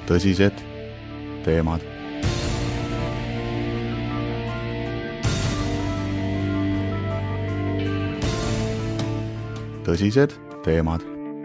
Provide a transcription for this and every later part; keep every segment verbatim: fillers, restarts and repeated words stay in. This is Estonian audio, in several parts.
tõsised teemad. tõsised teemad.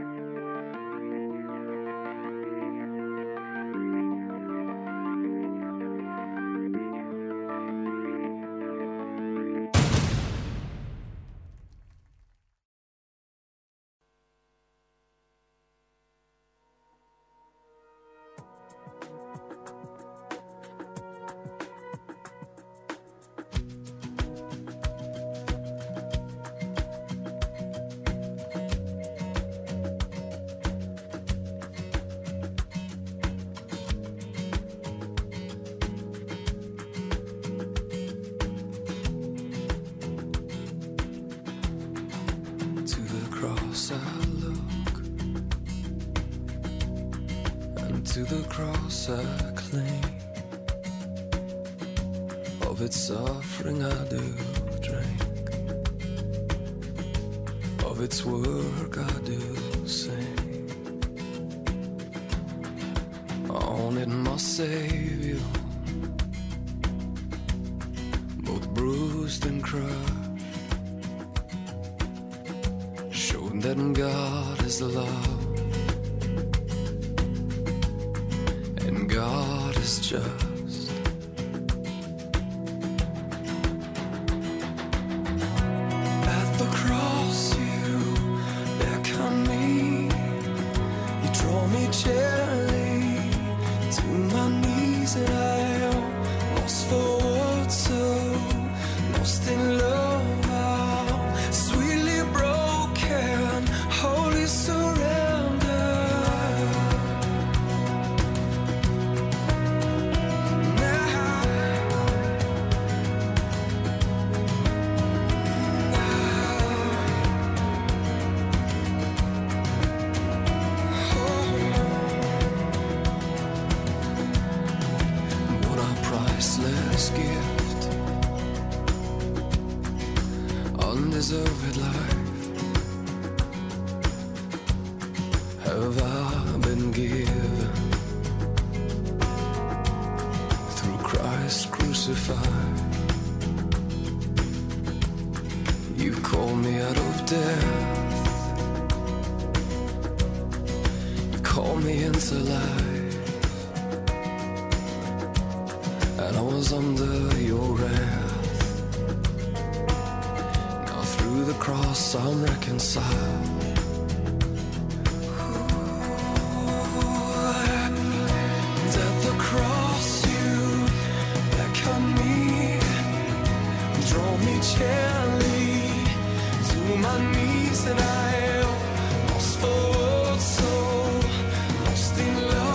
To the cross I cling, of its suffering I do drink, of its work I do sing. On it my Savior, both bruised and crushed, showed that God is love. God is just. At the cross you beckon me, you draw me gently to my knees, and I am lost for words, so lost in love. I'm sweetly broken, holy surrender. Gift, undeserved life have I been given through Christ crucified. You've called me out of death, you called me into life, and I was under your wrath. Now through the cross I'm reconciled. And at the cross you beckon me, draw me gently to my knees, and I am lost for words, so lost in love.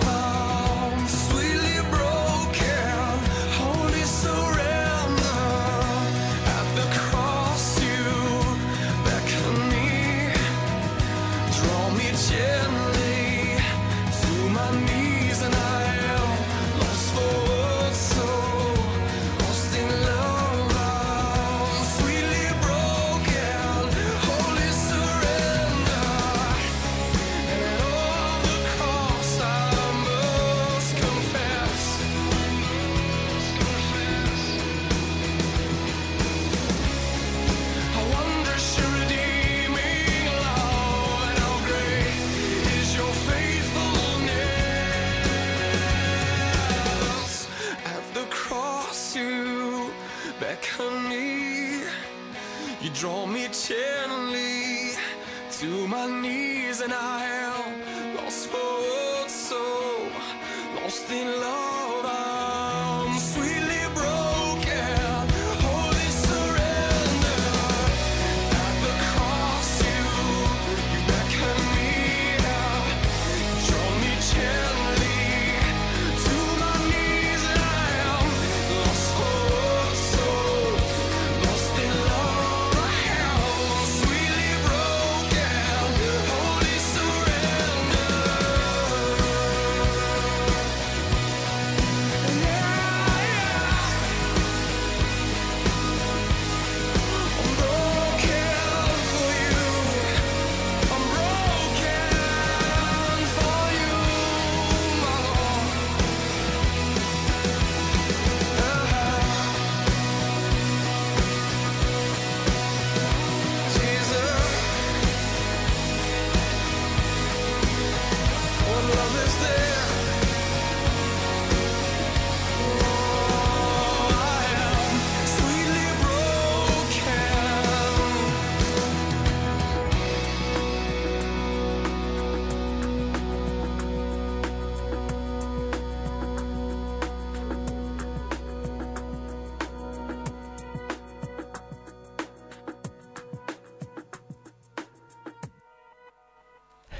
Beckon me, you draw me gently to my knees, and I am lost for words, so lost in love. I'm sweetly broken, holy surrender. At the cross you, you beckon me, draw me gently to my knees, and I am lost for words, so lost in love. I am sweetly broken, holy surrender.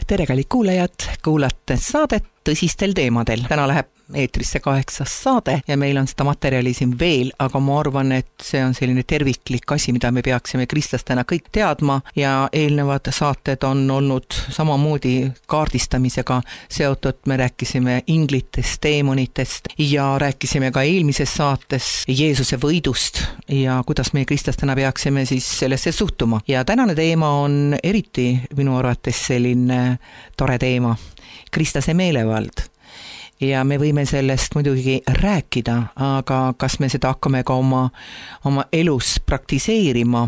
tere, kallid kuulajad, kuulate saadet tõsistel teemadel. Täna läheb eetrisse kaheksas saade ja meil on seda materjali siin veel, aga ma arvan, et see on selline terviklik asi, mida me peaksime kristlastena kõik teadma ja eelnevad saated on olnud samamoodi kaardistamisega seotud. Me rääkisime inglitest, teemonitest ja rääkisime ka eelmises saates Jeesuse võidust ja kuidas me kristlastena peaksime siis sellesse suhtuma. Ja tänane teema on eriti minu arvates selline tore teema, kristlase meelevald. Ja me võime sellest muidugi rääkida, aga kas me seda hakkame ka oma, oma elus praktiseerima?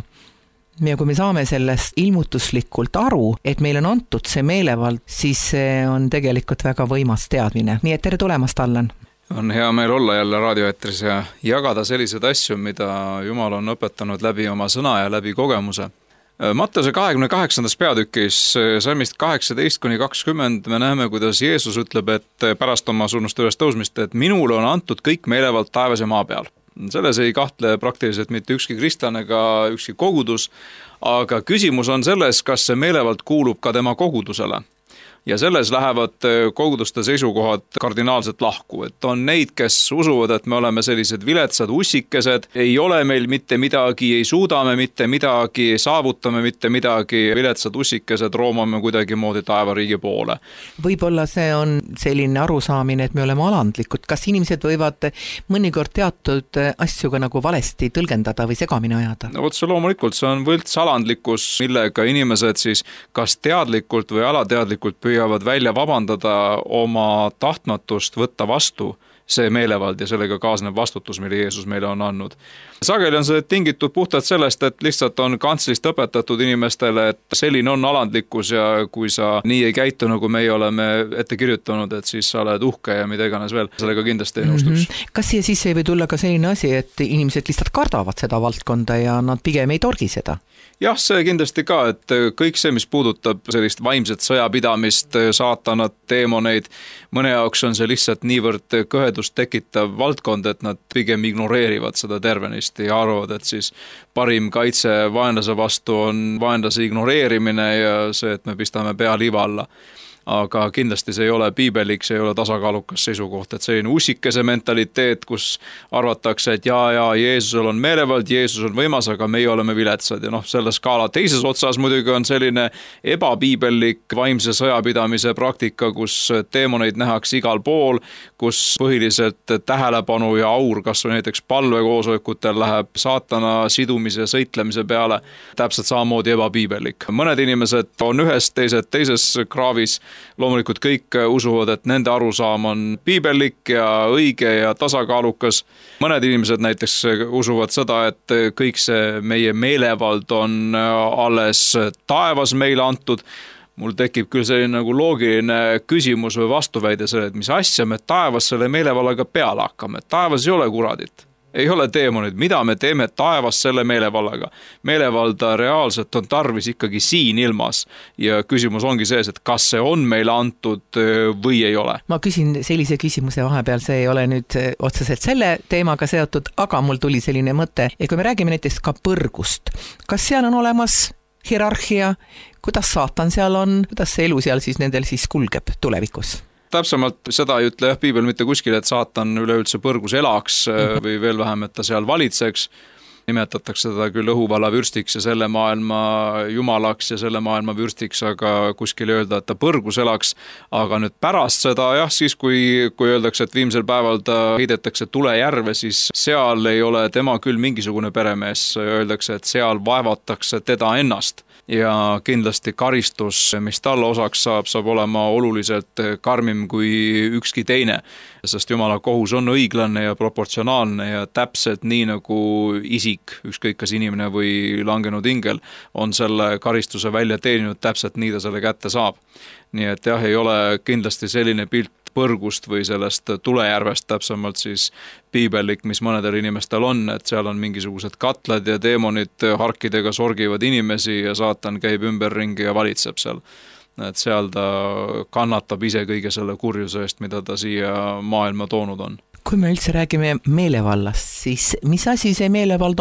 Ja kui me saame sellest ilmutuslikult aru, et meil on antud see meelevald, siis see on tegelikult väga võimas teadmine. Nii et tere tulemast, Allan! On hea meel olla jälle raadioeetris ja jagada sellised asju, mida Jumal on õpetanud läbi oma sõna ja läbi kogemuse. Matteuse kahekümne kaheksandas peatükis salmist kaheksateist kuni kakskümmend me näeme, kuidas Jeesus ütleb, et pärast oma surnuste üles tõusmist, et minule on antud kõik meelevald taevas ja maa peal. Selles ei kahtle praktiliselt mitte ükski kristlane ega ükski kogudus, aga küsimus on selles, kas see meelevald kuulub ka tema kogudusele. Ja selles lähevad koguduste seisukohad kardinaalselt lahku, et on neid, kes usuvad, et me oleme sellised viletsad ussikesed, ei ole meil mitte midagi, ei suudame mitte midagi, saavutame mitte midagi, viletsad ussikesed roomame kuidagi moodi taevariigi poole. Võib-olla see on selline arusaamine, et me oleme alandlikud. Kas inimesed võivad mõnikord teatud asju ka nagu valesti tõlgendada või segamini ajada? No võtse loomulikult, see on võlts alandlikkus, millega inimesed siis kas teadlikult või alateadlikult püüavad välja vabandada oma tahtmatust võtta vastu see meelevald ja sellega kaasneb vastutus, mille Jeesus meile on andnud. Sageli on see tingitud puhtalt sellest, et lihtsalt on kantslist õpetatud inimestele, et selline on alandlikkus ja kui sa nii ei käitu, nagu meie oleme ette kirjutanud, et siis sa oled uhke ja mida iganes veel. Sellega kindlasti ei nõustuks. Mm-hmm. Kas siia sisse ei või tulla ka selline asi, et inimesed lihtsalt kardavad seda valdkonda ja nad pigem ei torgi seda? Jah, see kindlasti ka, et kõik see, mis puudutab sellist vaimset sõjapidamist, saatanat, teemoneid, mõne jaoks on see lihtsalt niivõrd kõhedust tekitav valdkond, et nad pigem ignoreerivad seda tervenisti ja arvavad, et siis parim kaitse vaenlase vastu on vaenlase ignoreerimine ja see, et me pistame pea liiva alla. Aga kindlasti see ei ole piibelik, see ei ole tasakaalukas seisukoht, et selline ussikese mentaliteet, kus arvatakse, et jaa, jaa, Jeesusel on meelevald, Jeesus on võimas, aga meie oleme viletsad. Ja noh, selle skaala teises otsas muidugi on selline ebapiibelik vaimse sõjapidamise praktika, kus teemoneid nähakse igal pool, kus põhiliselt tähelepanu ja aur, kas või näiteks palvekoosolekutel läheb saatana sidumise ja sõitlemise peale, täpselt samamoodi ebapiibelik. Mõned inimesed on ühes, teised teises kraavis. Loomulikult kõik usuvad, et nende arusaam on piibellik ja õige ja tasakaalukas. Mõned inimesed näiteks usuvad seda, et kõik see meie meelevald on alles taevas meile antud. Mul tekib küll selline nagu loogiline küsimus või vastuväide selle, et mis asja me taevas selle meelevallaga peale hakkame. Taevas ei ole kuradit. Ei ole teemonid, mida me teeme taevas selle meelevallaga. Meelevalda reaalselt on tarvis ikkagi siin ilmas ja küsimus ongi sees, et kas see on meile antud või ei ole. Ma küsin sellise küsimuse vahepeal, see ei ole nüüd otseselt selle teemaga seotud, aga mul tuli selline mõte, et kui me räägime näiteks ka põrgust, kas seal on olemas hierarhia, kuidas saatan seal on, kuidas see elu seal siis nendel siis kulgeb tulevikus? Täpsemalt seda ei ütle jah piibel mitte kuskil, et saatan üleüldse põrgus elaks või veel vähem, et ta seal valitseks. Nimetatakse teda küll õhuvalla vürstiks ja selle maailma jumalaks ja selle maailma vürstiks, aga kuskil öelda, et ta põrgus elaks. Aga nüüd pärast seda jah, siis kui, kui öeldakse, et viimsel päeval ta heidetakse tulejärve, siis seal ei ole tema küll mingisugune peremees. Öeldakse, et seal vaevatakse teda ennast. Ja kindlasti karistus, mis talle osaks saab, saab olema oluliselt karmim kui ükski teine, sest Jumala kohus on õiglane ja proportsionaalne ja täpselt nii nagu isik, ükskõik kas inimene või langenud ingel, on selle karistuse välja teeninud, täpselt nii ta selle kätte saab. Nii et jah, ei ole kindlasti selline pilt põrgust või sellest tulejärvest täpsemalt siis piibelik, mis mõnedel inimestel on, et seal on mingisugused katlad ja teemonid harkidega sorgivad inimesi ja saatan käib ümberringi ja valitseb seal. Et seal ta kannatab ise kõige selle kurjuse eest, mida ta siia maailma toonud on. Kui me üldse räägime meelevallast, siis mis asi see meelevald on?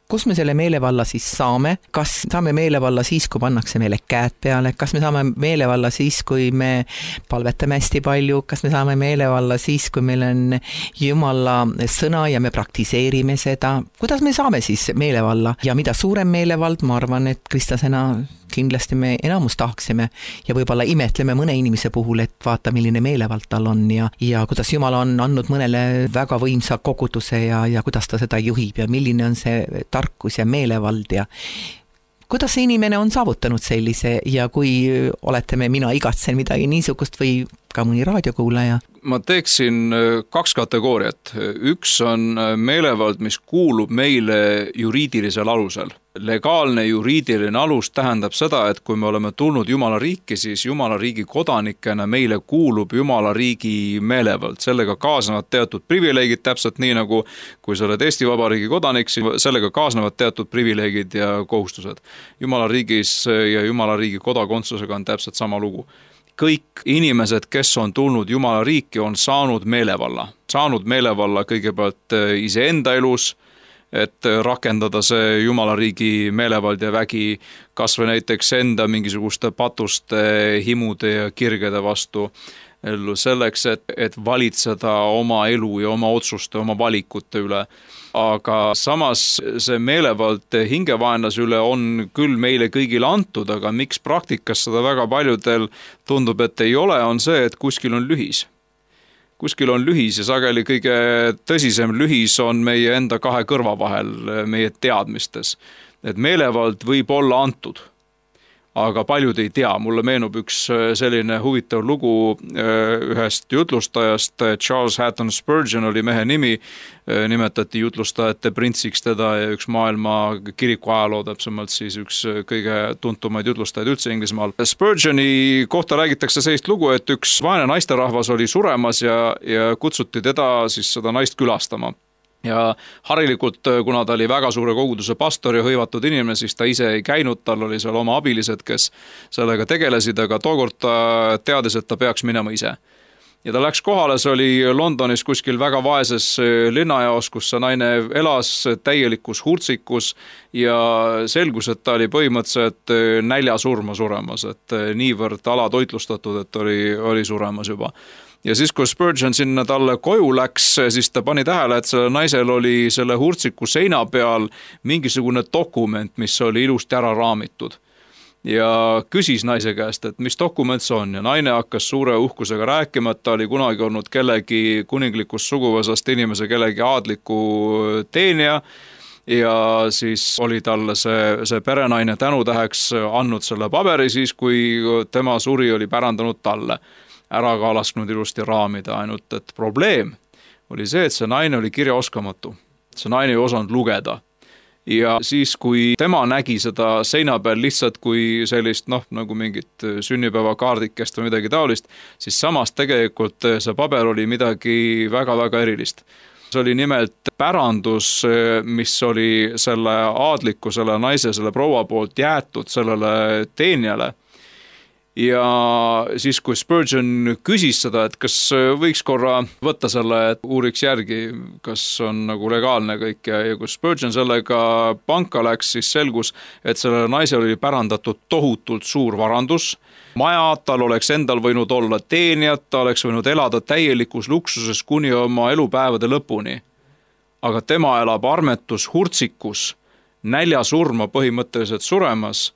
kus me selle meelevalla siis saame, kas saame meelevalla siis, kui pannakse meile käed peale, kas me saame meelevalla siis, kui me palvetame hästi palju, kas me saame meelevalla siis, kui meil on Jumala sõna ja me praktiseerime seda, kuidas me saame siis meelevalla ja mida suurem meelevald, ma arvan, et kristlasena kindlasti me enamus tahaksime ja võib-olla imetleme mõne inimese puhul, et vaata, milline meelevald tal on ja, ja kuidas Jumal on andnud mõnele väga võimsa koguduse ja, ja kuidas ta seda juhib ja milline on see tarkus ja meelevald ja kuidas see inimene on saavutanud sellise ja kui olete me, mina igatsen midagi niisugust või ka mõni raadiokuulaja? Ma teeksin kaks kategooriat. Üks on meelevald, mis kuulub meile juriidilisel alusel. Legaalne juriidiline alus tähendab seda, et kui me oleme tulnud Jumala riiki, siis Jumala riigi kodanikena meile kuulub Jumala riigi meelevald. Sellega kaasnevad teatud privileegid, täpselt nii nagu kui sa oled Eesti Vabariigi kodanik, siis sellega kaasnevad teatud privileegid ja kohustused. Jumala riigis ja Jumala riigi kodakondsusega on täpselt sama lugu. Kõik inimesed, kes on tulnud Jumala riiki, on saanud meelevalla. Saanud meelevalla kõigepealt iseenda elus, et rakendada see Jumala riigi meelevald ja vägi kas või näiteks enda mingisuguste patuste, himude ja kirgede vastu ellu selleks, et, et valitseda oma elu ja oma otsuste, oma valikute üle. Aga samas see meelevald hingevaenlase üle on küll meile kõigile antud, aga miks praktikas seda väga paljudel tundub, et ei ole, on see, et kuskil on lühis. Kuskil on lühis ja sageli kõige tõsisem lühis on meie enda kahe kõrva vahel, meie teadmistes. Et meelevald võib olla antud, aga paljud ei tea. Mulle meenub üks selline huvitav lugu ühest jutlustajast, Charles Hatton Spurgeon oli mehe nimi, nimetati jutlustajate printsiks teda ja üks maailma kiriku ajaloo, täpsemalt siis üks kõige tuntumaid jutlustajaid üldse Inglismaal. Spurgeoni kohta räägitakse sellist lugu, et üks vaene naisterahvas oli suremas ja, ja kutsuti teda siis seda naist külastama. Ja harilikult, kuna ta oli väga suure koguduse pastor ja hõivatud inimene, siis ta ise ei käinud, tal oli seal oma abilised, kes sellega tegelesid, aga tookord ta teadis, et ta peaks minema ise. Ja ta läks kohale, see oli Londonis kuskil väga vaeses linnajaos, kus see naine elas täielikus hurtsikus ja selgus, et ta oli põhimõtteliselt näljasurma suremas, et niivõrd alatoitlustatud, et oli, oli suremas juba. Ja siis, kui Spurgeon sinna talle koju läks, siis ta pani tähele, et selle naisel oli selle hurtsiku seina peal mingisugune dokument, mis oli ilusti ära raamitud. Ja küsis naise käest, et mis dokument see on. Ja naine hakkas suure uhkusega rääkima, et ta oli kunagi olnud kellegi kuninglikust suguvõsast inimese kellegi aadliku teenija. Ja siis oli talle see, see perenaine tänutäheks andnud selle paberi siis, kui tema suri oli pärandanud talle. Ära ka lasknud ilusti raamida, ainult et probleem oli see, et see naine oli kirjaoskamatu. See naine ei osanud lugeda. Ja siis, kui tema nägi seda seina peal lihtsalt kui sellist, noh, nagu mingit sünnipäevakaardikest või midagi taolist, siis samas tegelikult see paber oli midagi väga-väga erilist. See oli nimelt pärandus, mis oli selle aadliku, selle naise, selle proua poolt jäetud sellele teenijale. Ja siis, kui Spurgeon küsis seda, et kas võiks korra võtta selle, et uuriks järgi, kas on nagu legaalne kõik ja, ja kui Spurgeon sellega panka läks, siis selgus, et selle naisel oli pärandatud tohutult suur varandus. Maja, tal oleks endal võinud olla teenijad, ta oleks võinud elada täielikus luksuses kuni oma elupäevade lõpuni. Aga tema elab armetus hurtsikus, näljasurma põhimõtteliselt suremas,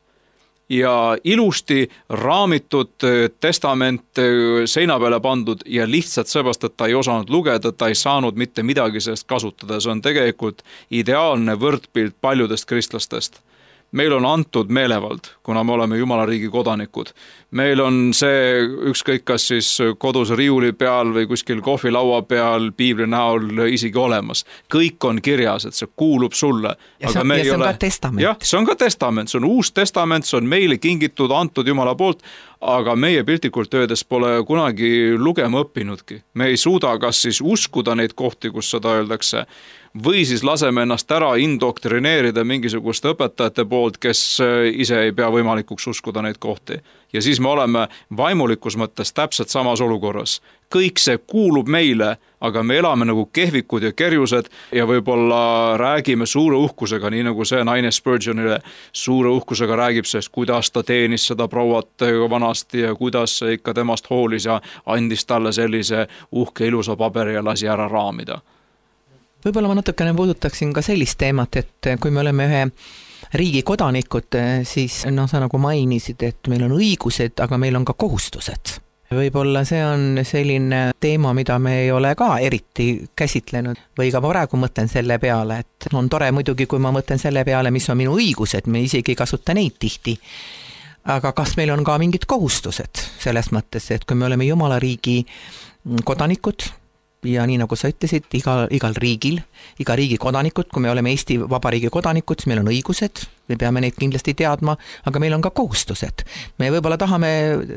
ja ilusti raamitud testament seina peale pandud ja lihtsalt sebast, et ta ei osanud lugeda, ta ei saanud mitte midagi sellest kasutada. See on tegelikult ideaalne võrdpilt paljudest kristlastest. Meil on antud meelevald, kuna me oleme Jumala riigi kodanikud. Meil on see ükskõik kas siis kodus riiuli peal või kuskil kohvilaua peal piibli näol isegi olemas. Kõik on kirjas, et see kuulub sulle. Ja see, ja see on ole... ka testament. Jah, see on ka testament, see on uus testament, see on meile kingitud, antud Jumala poolt, aga meie piltlikult öeldes pole kunagi lugema õppinudki. Me ei suuda kas siis uskuda neid kohti, kus seda öeldakse, või siis laseme ennast ära indoktrineerida mingisuguste õpetajate poolt, kes ise ei pea võimalikuks uskuda neid kohti. Ja siis me oleme vaimulikus mõttes täpselt samas olukorras. kõik see kuulub meile, aga me elame nagu kehvikud ja kerjused ja võib-olla räägime suure uhkusega, nii nagu see naine Spurgeonile suure uhkusega räägib sellest, kuidas ta teenis seda prouat vanasti ja kuidas see ikka temast hoolis ja andis talle sellise uhke ilusa paberi ja lasi ära raamida. Võib-olla ma natukene puudutaksin ka sellist teemat, et kui me oleme ühe riigi kodanikud, siis no sa nagu mainisid, et meil on õigused, aga meil on ka kohustused. Võib-olla see on selline teema, mida me ei ole ka eriti käsitlenud või ka praegu mõtlen selle peale, et on tore muidugi, kui ma mõtlen selle peale, mis on minu õigused, me isegi ei kasuta neid tihti. Aga kas meil on ka mingid kohustused selles mõttes, et kui me oleme Jumala riigi kodanikud ja nii nagu sa ütlesid, igal, igal riigil, iga riigi kodanikud, kui me oleme Eesti Vabariigi kodanikud, siis meil on õigused, me peame neid kindlasti teadma, aga meil on ka kohustused. Me võib-olla tahame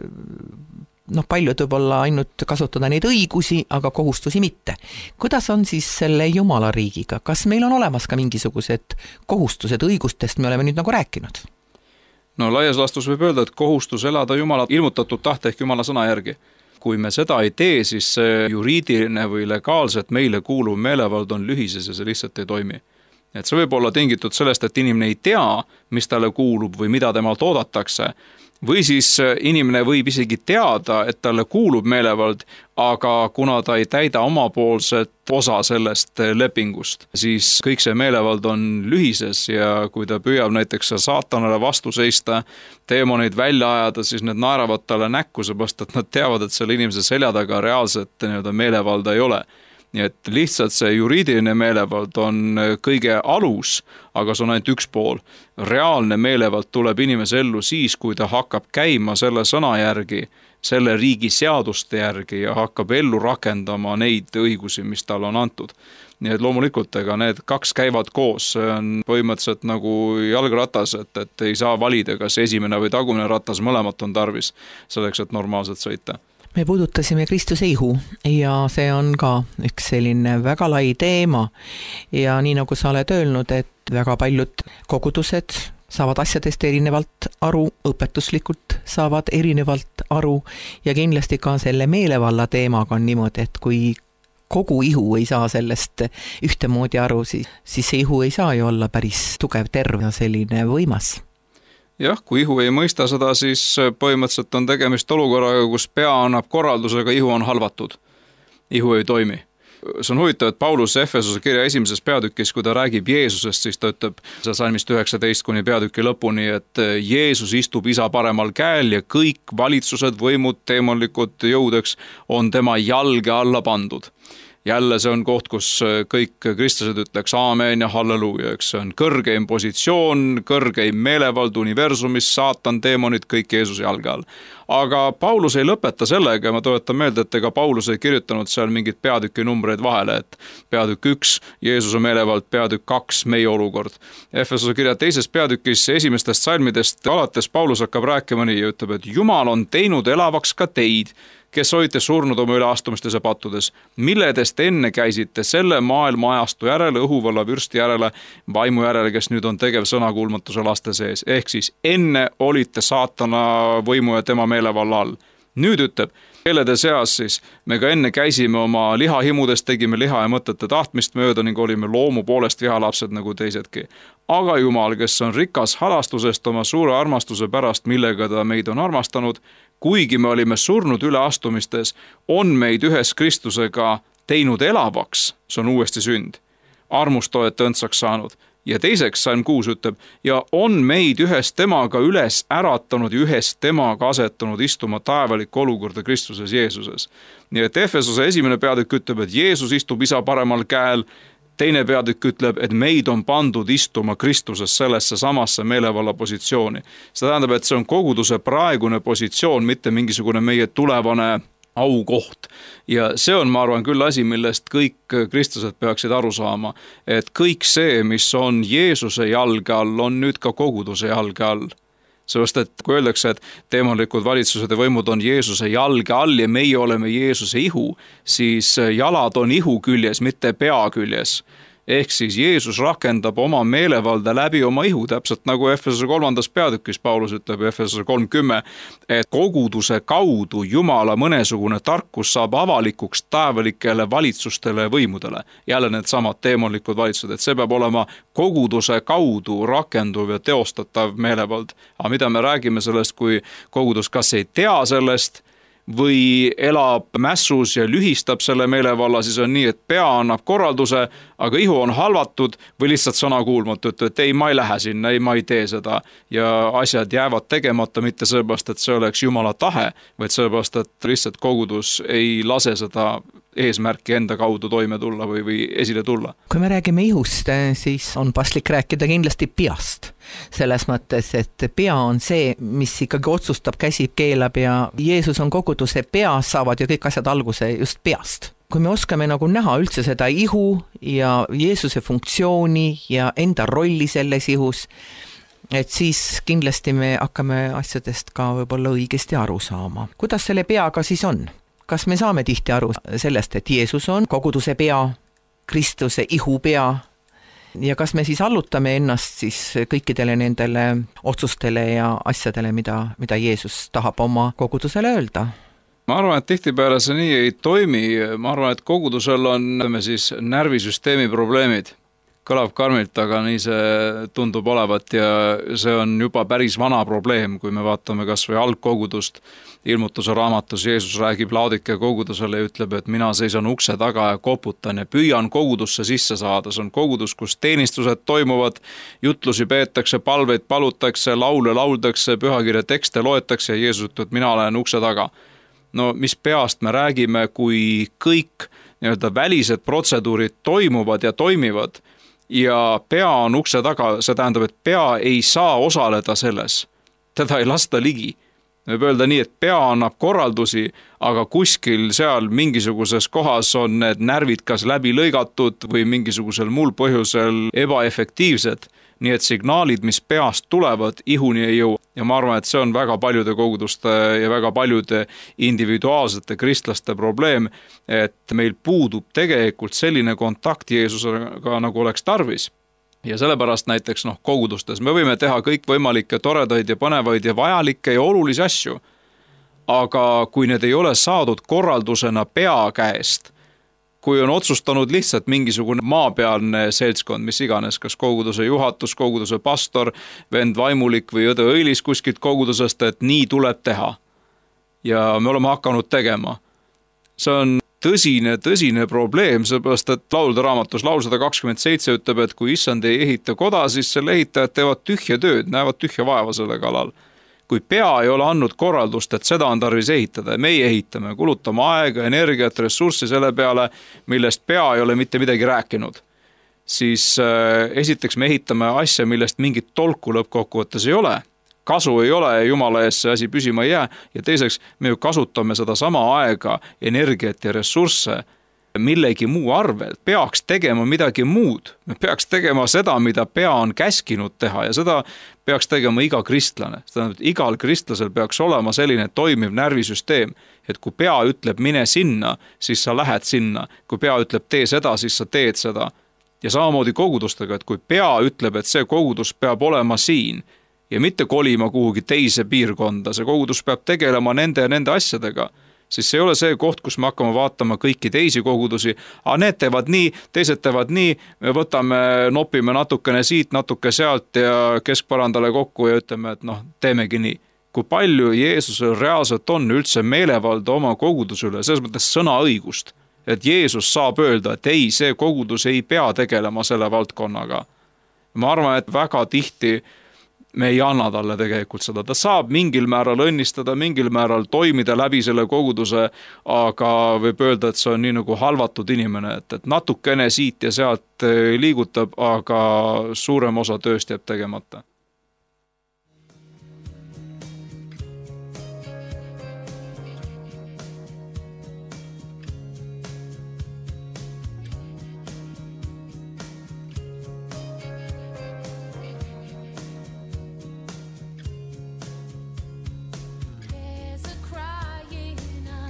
noh, paljud võib-olla ainult kasutada neid õigusi, aga kohustusi mitte. Kuidas on siis selle Jumala riigiga? Kas meil on olemas ka mingisugused kohustused õigustest, me oleme nüüd nagu rääkinud? No laias laastus võib öelda, et kohustus elada Jumala ilmutatud tahte ehk Jumala sõna järgi. Kui me seda ei tee, siis see juriidiline või legaalselt meile kuuluv meelevald on lühises ja see lihtsalt ei toimi. Et see võib olla tingitud sellest, et inimene ei tea, mis talle kuulub või mida temalt oodatakse. Või siis inimene võib isegi teada, et talle kuulub meelevald, aga kuna ta ei täida omapoolset osa sellest lepingust, siis kõik see meelevald on lühises ja kui ta püüab näiteks saatanale vastu seista, teemoneid välja ajada, siis need naeravad talle näkku, seepärast et nad teavad, et selle inimese selja taga reaalset nii-öelda meelevalda ei ole. Nii et lihtsalt see juriidiline meelevald on kõige alus, aga see on ainult üks pool. Reaalne meelevald tuleb inimese ellu siis, kui ta hakkab käima selle sõna järgi, selle riigi seaduste järgi ja hakkab ellu rakendama neid õigusi, mis tal on antud. Nii et loomulikult, ega need kaks käivad koos, see on põhimõtteliselt nagu jalgratas, et, et ei saa valida, kas esimene või tagumine ratas, mõlemat on tarvis selleks, et normaalselt sõita. Me puudutasime Kristuse ihu ja see on ka üks selline väga lai teema ja nii nagu sa oled öelnud, et väga paljud kogudused saavad asjadest erinevalt aru, õpetuslikult saavad erinevalt aru ja kindlasti ka selle meelevalla teemaga on niimoodi, et kui kogu ihu ei saa sellest ühtemoodi aru, siis, siis see ihu ei saa ju olla päris tugev, terve ja selline võimas. Jah, kui ihu ei mõista seda, siis põhimõtteliselt on tegemist olukorraga, kus pea annab korraldusega, ihu on halvatud. Ihu ei toimi. See on huvitav, et Paulus Efesose kirja esimeses peatükis, kui ta räägib Jeesusest, siis ta ütleb salmist üheksateist kuni peatüki lõpuni, et Jeesus istub isa paremal käel ja kõik valitsused, võimud, teemonlikud jõudeks on tema jalge alla pandud. Jälle see on koht, kus kõik kristlased ütleks aamen ja halleluuja, eks see on kõrgeim positsioon, kõrgeim meelevald universumis, saatan, teemonid, kõik Jeesuse jalge all. Aga Paulus ei lõpeta sellega, ma tuletan meelde, et ega Paulus ei kirjutanud seal mingit peatüki numbreid vahele, et peatükk üks, Jeesuse meelevald, peatükk kaks, meie olukord. Efesose kirja teises peatükis esimestest salmidest alates Paulus hakkab rääkima nii ja ütleb, et Jumal on teinud elavaks ka teid, kes olite surnud oma üleastumistes ja pattudes, milledest enne käisite selle maailma ajastu järele, õhuvalla vürsti järele, vaimu järele, kes nüüd on tegev sõnakuulmatuse laste sees. Ehk siis enne olite saatana võimu ja tema meelevalla all. Nüüd ütleb, kellede seas siis me ka enne käisime oma lihahimudes, tegime liha ja mõtete tahtmist mööda ning olime loomu poolest vihalapsed nagu teisedki. Aga Jumal, kes on rikas halastusest oma suure armastuse pärast, millega ta meid on armastanud, kuigi me olime surnud üleastumistes, on meid ühes Kristusega teinud elavaks, see on uuesti sünd. Armust olete õndsaks saanud. Ja teiseks salm kuus ütleb, ja on meid ühes temaga üles äratanud ja ühes temaga asetanud istuma taevalikku olukorda Kristuses Jeesuses. Nii et Efesose esimene peatükk ütleb, et Jeesus istub isa paremal käel, teine peatükk ütleb, et meid on pandud istuma Kristuses sellesse samasse meelevalla positsiooni. See tähendab, et see on koguduse praegune positsioon, mitte mingisugune meie tulevane aukoht. Ja see on, ma arvan, küll asi, millest kõik kristlased peaksid aru saama, et kõik see, mis on Jeesuse jalge all, on nüüd ka koguduse jalge all. Sellest, et kui öeldakse, et teemonlikud valitsused ja võimud on Jeesuse jalge all ja meie oleme Jeesuse ihu, siis jalad on ihu küljes, mitte pea küljes. ehk siis Jeesus rakendab oma meelevalda läbi oma ihu, täpselt nagu Efesose kolmandas peatükis Paulus ütleb Efesose kolm kümme, et koguduse kaudu Jumala mõnesugune tarkus saab avalikuks taevalikele valitsustele ja võimudele. Jälle need samad teemonikud valitsused, et see peab olema koguduse kaudu rakenduv ja teostatav meelevald. Aga mida me räägime sellest, kui kogudus kas ei tea sellest või elab mässus ja lühistab selle meelevalla, siis on nii, et pea annab korralduse, aga ihu on halvatud või lihtsalt sõna kuulmatu, et ei, ma ei lähe sinna, ei, ma ei tee seda ja asjad jäävad tegemata mitte sellepärast, et see oleks Jumala tahe, vaid sellepärast, et lihtsalt kogudus ei lase seda eesmärki enda kaudu toime tulla või, või esile tulla. Kui me räägime ihust, siis on paslik rääkida kindlasti peast. Selles mõttes, et pea on see, mis ikkagi otsustab, käsib, keelab ja Jeesus on koguduse pea, saavad ja kõik asjad alguse just peast. Kui me oskame nagu näha üldse seda ihu ja Jeesuse funktsiooni ja enda rolli selles ihus, et siis kindlasti me hakkame asjadest ka võib-olla õigesti aru saama. Kuidas selle peaga siis on? Kas me saame tihti aru sellest, et Jeesus on koguduse pea, Kristuse ihu pea ja kas me siis allutame ennast siis kõikidele nendele otsustele ja asjadele, mida, mida Jeesus tahab oma kogudusele öelda? Ma arvan, et tihtipeale see nii ei toimi. Ma arvan, et kogudusel on siis närvisüsteemi probleemid. Kõlab karmilt, aga nii see tundub olevat ja see on juba päris vana probleem, kui me vaatame kas või algkogudust. Ilmutuse raamatus Jeesus räägib Laodikea kogudusele ja ütleb, et mina seisan ukse taga ja koputan ja püüan kogudusse sisse saada. See on kogudus, kus teenistused toimuvad, jutlusi peetakse, palveid palutakse, laule lauldakse, pühakirja tekste loetakse ja Jeesus ütleb, et mina olen ukse taga. No mis peast me räägime, kui kõik nii-öelda välised protseduurid toimuvad ja toimivad ja pea on ukse taga, see tähendab, et pea ei saa osaleda selles. Teda ei lasta ligi. Võib öelda nii, et pea annab korraldusi, aga kuskil seal mingisuguses kohas on need närvid kas läbi lõigatud või mingisugusel muul põhjusel ebaefektiivsed. Nii et signaalid, mis peast tulevad, ihuni ei jõua. Ja ma arvan, et see on väga paljude koguduste ja väga paljude individuaalsete kristlaste probleem, et meil puudub tegelikult selline kontakt Jeesusega, nagu oleks tarvis. Ja sellepärast näiteks noh, kogudustes me võime teha kõik võimalikke toredaid ja põnevaid ja vajalikke ja olulisi asju, aga kui need ei ole saadud korraldusena pea käest, kui on otsustanud lihtsalt mingisugune maapealne seltskond, mis iganes, kas koguduse juhatus, koguduse pastor, vend vaimulik või õde õilis kuskilt kogudusest, et nii tuleb teha. Ja me oleme hakanud tegema. See on tõsine, tõsine probleem, seepärast, et laulde raamatus laul sada kakskümmend seitse ütleb, et kui issand ei ehita koda, siis selle ehitajad teevad tühja tööd, näevad tühja vaeva selle kalal. Kui pea ei ole andnud korraldust, et seda on tarvis ehitada ja meie ehitame, kulutame aega, energiat, ressurssi selle peale, millest pea ei ole mitte midagi rääkinud, siis äh, esiteks me ehitame asja, millest mingit tolku lõppkokkuvõttes ei ole. Kasu ei ole ja Jumala ees see asi püsima ei jää ja teiseks me ju kasutame seda sama aega, energiat ja ressursse millegi muu arvelt, peaks tegema midagi muud. Me peaks tegema seda, mida pea on käskinud teha ja seda peaks tegema iga kristlane. Seda, igal kristlasel peaks olema selline toimiv närvisüsteem, et kui pea ütleb mine sinna, siis sa lähed sinna. Kui pea ütleb tee seda, siis sa teed seda. Ja samamoodi kogudustega, et kui pea ütleb, et see kogudus peab olema siin ja mitte kolima kuhugi teise piirkonda, see kogudus peab tegelema nende ja nende asjadega, siis see ei ole see koht, kus me hakkame vaatama kõiki teisi kogudusi, aga need teevad nii, teised teevad nii, me võtame, nopime natukene siit, natuke sealt ja keskparandale kokku ja ütleme, et noh, teemegi nii. Kui palju Jeesusel reaalselt on üldse meelevalda oma koguduse üle, selles mõttes sõnaõigust, et Jeesus saab öelda, et ei, see kogudus ei pea tegelema selle valdkonnaga. Ma arvan, et väga tihti me ei anna talle tegelikult seda. Ta saab mingil määral õnnistada, mingil määral toimida läbi selle koguduse, aga võib öelda, et see on nii nagu halvatud inimene, et, et natukene siit ja sealt liigutab, aga suurem osa tööst jääb tegemata.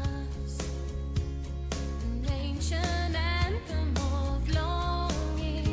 An ancient anthem of longing.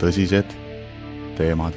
tõsised teemad.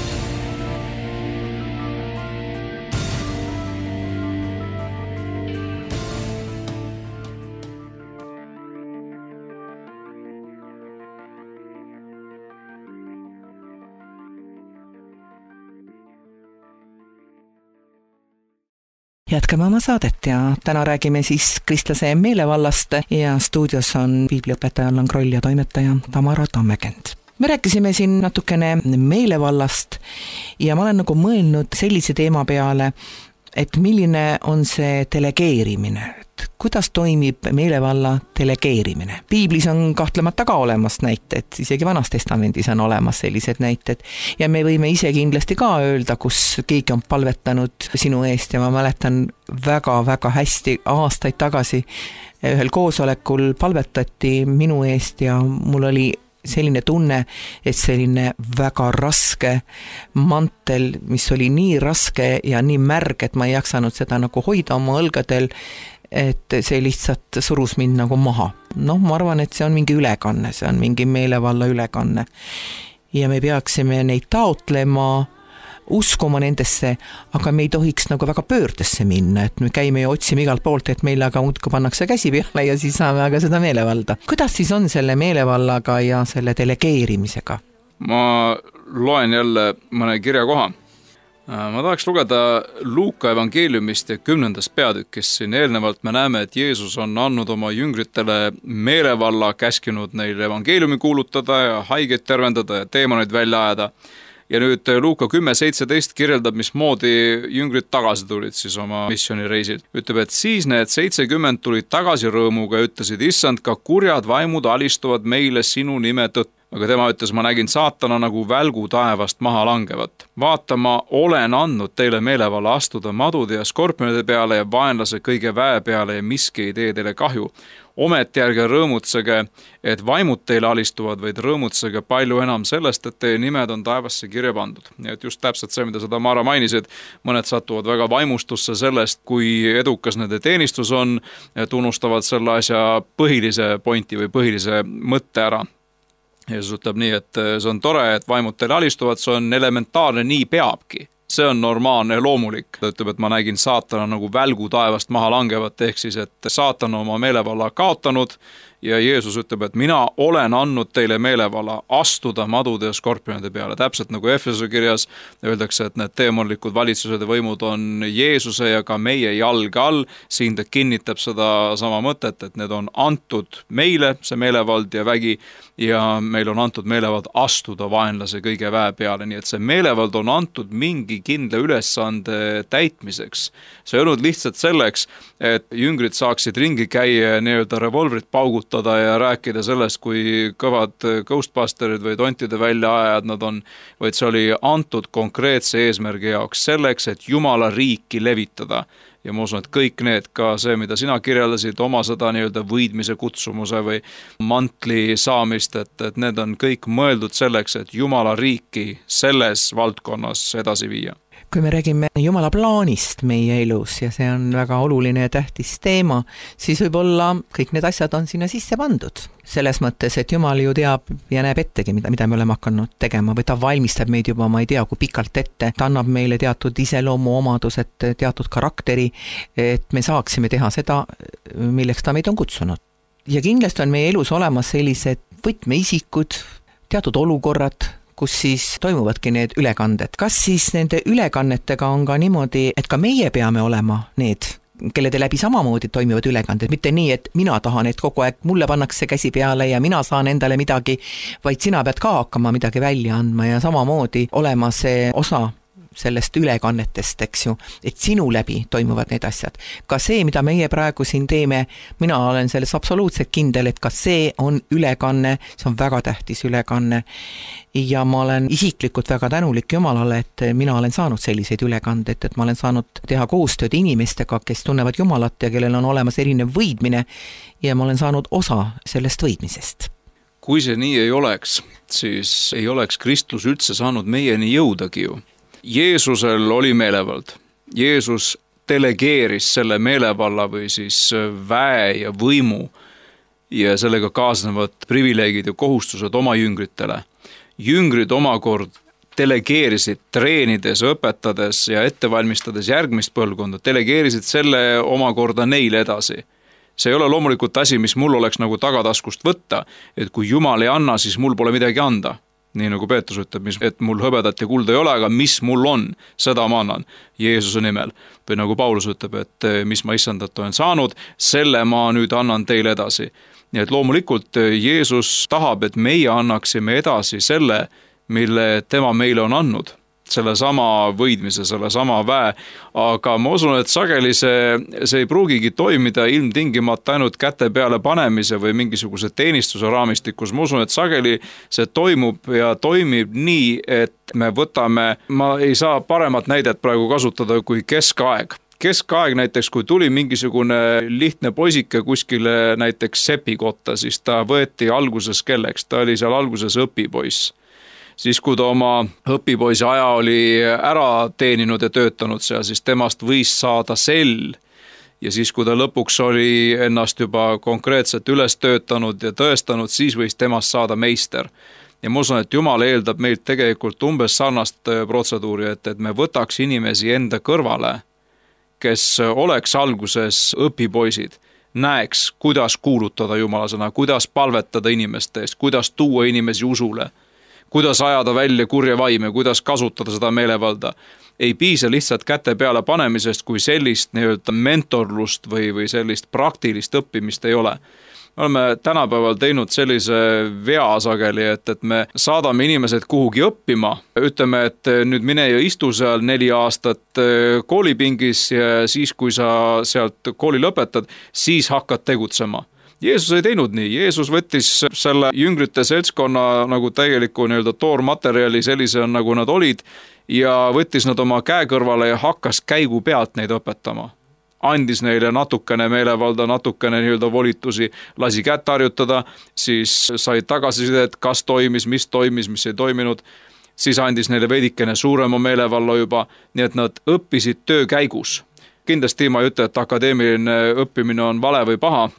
Jätkame oma saadet ja täna räägime siis kristlase meelevallast ja stuudios on piibliõpetaja Allan Kroll ja toimetaja Tamara Tammekend. Me rääkisime siin natukene meelevallast ja ma olen nagu mõelnud sellise teema peale, et milline on see delegeerimine, et kuidas toimib meelevalla delegeerimine. Piiblis on kahtlemata ka olemas näited, isegi Vanas Testamendis on olemas sellised näited ja me võime ise kindlasti ka öelda, kus keegi on palvetanud sinu eest ja ma mäletan väga-väga hästi aastaid tagasi ühel koosolekul palvetati minu eest ja mul oli selline tunne, et selline väga raske mantel, mis oli nii raske ja nii märg, et ma ei jaksanud seda nagu hoida oma õlgadel, et see lihtsalt surus mind nagu maha. Noh, ma arvan, et see on mingi ülekanne, see on mingi meelevalla ülekanne. Ja me peaksime neid taotlema, uskuma nendesse, aga me ei tohiks nagu väga pöördesse minna, et me käime ja otsime igalt poolt, et meil aga muudkui pannakse käsi peale ja siis saame aga seda meelevalda. Kuidas siis on selle meelevallaga ja selle delegeerimisega? Ma loen jälle mõne kirjakoha. Ma tahaks lugeda Luuka evangeeliumist ja kümnendast peatükist. Siin eelnevalt me näeme, et Jeesus on andnud oma jüngritele meelevalla, käskinud neil evangeeliumi kuulutada ja haigeid tervendada ja teemoneid välja ajada. Ja nüüd Luuka kümme seitseteist kirjeldab, mismoodi jüngrid tagasi tulid siis oma missioonireisil. Ütleb, et siis need seitsekümmend tulid tagasi rõõmuga ja ütlesid, issand, ka kurjad vaimud alistuvad meile sinu nime tõttu. Aga tema ütles, ma nägin saatana nagu välgu taevast maha langevat. Vaata, ma olen andnud teile meelevalla astuda madude ja skorpionide peale ja vaenlase kõige väe peale ja miski ei tee teile kahju. Ometi ärge rõõmutsege, et vaimud teile alistuvad, vaid rõõmutsege palju enam sellest, et teie nimed on taevasse kirja pandud. Ja et just täpselt see, mida seda Mara mainisid, mõned satuvad väga vaimustusse sellest, kui edukas nende teenistus on, tunnustavad selle asja põhilise pointi või põhilise mõtte ära. Jeesus ütleb nii, et see on tore, et vaimud teile alistuvad, see on elementaarne, nii peabki. See on normaalne ja loomulik. Ta ütleb, et ma nägin saatana nagu välgu taevast maha langevat, ehk siis, et saatan oma meelevalla kaotanud ja Jeesus ütleb, et mina olen andnud teile meelevalla astuda madude ja skorpionide peale. Täpselt nagu Efesuse kirjas öeldakse, et need teemonlikud valitsused ja võimud on Jeesuse ja ka meie jalge all. Siin ta kinnitab seda sama mõtet, et need on antud meile, see meelevald ja vägi, ja meil on antud meelevald astuda vaenlase kõige väe peale. Nii et see meelevald on antud mingi kindla ülesande täitmiseks. See on olnud lihtsalt selleks, et jüngrid saaksid ringi käia ja nii-öelda revolvrit paugutada ja rääkida sellest, kui kõvad ghostbusterid või tontide väljaajad nad on, vaid see oli antud konkreetse eesmärgi jaoks selleks, et Jumala riiki levitada. Ja ma usun, et kõik need, ka see, mida sina kirjeldasid, oma seda nii-öelda võidmise kutsumuse või mantli saamist, et, et need on kõik mõeldud selleks, et Jumala riiki selles valdkonnas edasi viia. Kui me räägime Jumala plaanist meie elus ja see on väga oluline ja tähtis teema, siis võib-olla kõik need asjad on sinna sisse pandud. Selles mõttes, et Jumal ju teab ja näeb ettegi, mida, mida me oleme hakanud tegema või ta valmistab meid juba, ma ei tea, kui pikalt ette. Ta annab meile teatud iseloomu omadused, teatud karakteri, et me saaksime teha seda, milleks ta meid on kutsunud. Ja kindlasti on meie elus olemas sellised võtmeisikud, teatud olukorrad, kus siis toimuvadki need ülekanded. Kas siis nende ülekannetega on ka niimoodi, et ka meie peame olema need, kelle te läbi samamoodi toimivad ülekanded, mitte nii, et mina tahan, et kogu aeg mulle pannakse käsi peale ja mina saan endale midagi, vaid sina pead ka hakkama midagi välja andma ja samamoodi olema see osa sellest ülekannetest, eks ju, et sinu läbi toimuvad need asjad. Ka see, mida meie praegu siin teeme, mina olen selles absoluutselt kindel, et ka see on ülekanne, see on väga tähtis ülekanne ja ma olen isiklikult väga tänulik Jumalale, et mina olen saanud selliseid ülekanded, et ma olen saanud teha koostööd inimestega, kes tunnevad Jumalat ja kellel on olemas erinev võidmine ja ma olen saanud osa sellest võidmisest. Kui see nii ei oleks, siis ei oleks Kristus üldse saanud meieni jõudagi ju. Jeesusel oli meelevald. Jeesus delegeeris selle meelevalla või siis väe ja võimu ja sellega kaasnevad privileegid ja kohustused oma jüngritele. jüngrid omakord delegeerisid treenides, õpetades ja ettevalmistades järgmist põlvkonda, delegeerisid selle omakorda neile edasi. See ei ole loomulikult asi, mis mul oleks nagu tagataskust võtta, et kui Jumal ei anna, siis mul pole midagi anda. Nii nagu Peetrus ütleb, et mul hõbedat ja kulda ei ole, aga mis mul on, seda ma annan Jeesuse nimel. Või nagu Paulus ütleb, et mis ma issandat olen saanud, selle ma nüüd annan teile edasi. Nii et loomulikult Jeesus tahab, et meie annaksime edasi selle, mille tema meile on andnud, selle sama võidmise, selle sama väe, aga ma usun, et sageli see, see ei pruugigi toimida ilmtingimata ainult käte peale panemise või mingisuguse teenistuse raamistikus. Ma usun, et sageli see toimub ja toimib nii, et me võtame, ma ei saa paremat näidet praegu kasutada kui keskaeg. Keskaeg näiteks, kui tuli mingisugune lihtne poisike kuskile näiteks sepikotta, siis ta võeti alguses kelleks, ta oli seal alguses õpipoiss. Siis kui ta oma õpipoisi aja oli ära teeninud ja töötanud seal, siis temast võis saada sell. Ja siis kui ta lõpuks oli ennast juba konkreetselt üles töötanud ja tõestanud, siis võis temast saada meister. Ja ma usun, et Jumal eeldab meilt tegelikult umbes sarnast protseduuri, et, et me võtaks inimesi enda kõrvale, kes oleks alguses õpipoisid, näeks, kuidas kuulutada Jumala sõna, kuidas palvetada inimeste eest, kuidas tuua inimesi usule, kuidas ajada välja kurja vaime, kuidas kasutada seda meelevalda. Ei piisa lihtsalt käte peale panemisest, kui sellist nii-öelda mentorlust või, või sellist praktilist õppimist ei ole. Me oleme tänapäeval teinud sellise vea sageli, et, et me saadame inimesed kuhugi õppima. Ütleme, et nüüd mine ja istu seal neli aastat koolipingis ja siis, kui sa sealt kooli lõpetad, siis hakkad tegutsema. Jeesus ei teinud nii. Jeesus võttis selle jüngrite seltskonna nagu täieliku nii-öelda toormaterjali sellise, nagu nad olid, ja võttis nad oma käe kõrvale ja hakkas käigu pealt neid õpetama. Andis neile natukene meelevalda, natukene nii-öelda volitusi, lasi kätt harjutada, siis sai tagasisidet, kas toimis, mis toimis, mis ei toiminud, siis andis neile veidikene suurema meelevalla juba, nii et nad õppisid töö käigus. Kindlasti ma ei ütle, et akadeemiline õppimine on vale või paha,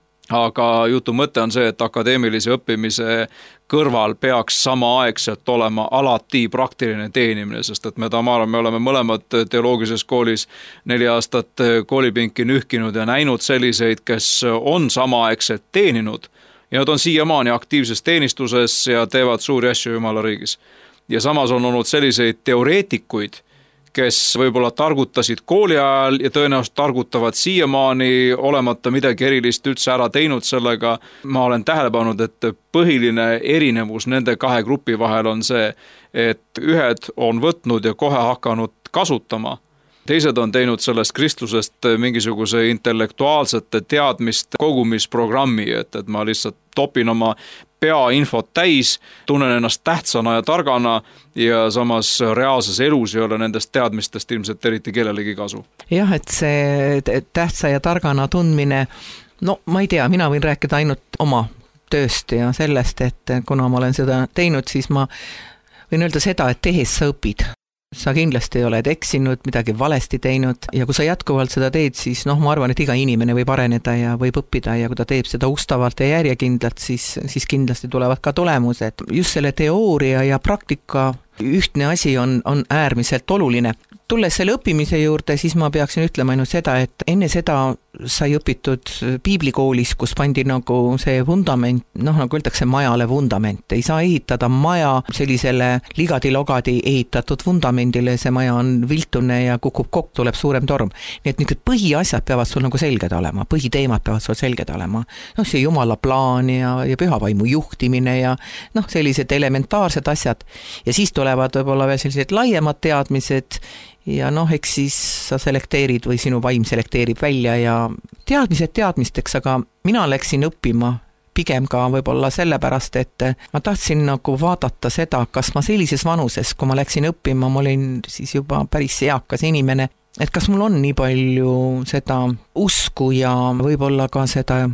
aga jutu mõte on see, et akadeemilise õppimise kõrval peaks samaaegselt olema alati praktiline teenimine, sest et me, Tamara, me oleme mõlemad teoloogilises koolis neli aastat koolipinki nühkinud ja näinud selliseid, kes on samaaegselt teeninud ja nad on siiamaani aktiivses teenistuses ja teevad suuri asju Jumala riigis. Ja samas on olnud selliseid teoreetikuid, kes võib-olla targutasid kooli ajal ja tõenäoliselt targutavad siiamaani olemata midagi erilist üldse ära teinud sellega. Ma olen tähele pannud, et põhiline erinevus nende kahe grupi vahel on see, et ühed on võtnud ja kohe hakanud kasutama. Teised on teinud sellest kristlusest mingisuguse intellektuaalsete teadmist kogumisprogrammi, et, et ma lihtsalt topin oma peainfot täis, tunnen ennast tähtsana ja targana ja samas reaalses elus ei ole nendest teadmistest ilmselt eriti kellelegi kasu. Jah, et see tähtsa ja targana tundmine, no ma ei tea, mina võin rääkida ainult oma tööst ja sellest, et kuna ma olen seda teinud, siis ma võin öelda seda, et tehes sa õpid. Sa kindlasti oled eksinud, midagi valesti teinud ja kui sa jätkuvalt seda teed, siis noh, ma arvan, et iga inimene võib areneda ja võib õppida ja kui ta teeb seda ustavalt ja järjekindlalt, siis, siis kindlasti tulevad ka tulemused. Just selle teooria ja praktika ühtne asi on, on äärmiselt oluline. Tulles selle õppimise juurde, siis ma peaksin ütlema ainult seda, et enne seda sai õpitud piiblikoolis, kus pandi nagu see vundament, noh nagu öeldakse majale vundament. Ei saa ehitada maja sellisele ligadi-logadi ehitatud vundamendile, see maja on viltune ja kukub kokku, tuleb suurem torm. Nii et niisugused põhiasjad peavad sul nagu selged olema, põhiteemad peavad sul selged olema. Noh, see Jumala plaan ja, ja pühavaimu juhtimine ja noh, sellised elementaarsed asjad. Ja siis tulevad võib-olla veel sellised laiemad teadmised ja noh, eks siis sa selekteerid või sinu vaim selekteerib välja ja teadmised teadmisteks, aga mina läksin õppima pigem ka võib-olla sellepärast, et ma tahtsin nagu vaadata seda, kas ma sellises vanuses, kui ma läksin õppima, ma olin siis juba päris eakas inimene, et kas mul on nii palju seda usku ja võib-olla ka seda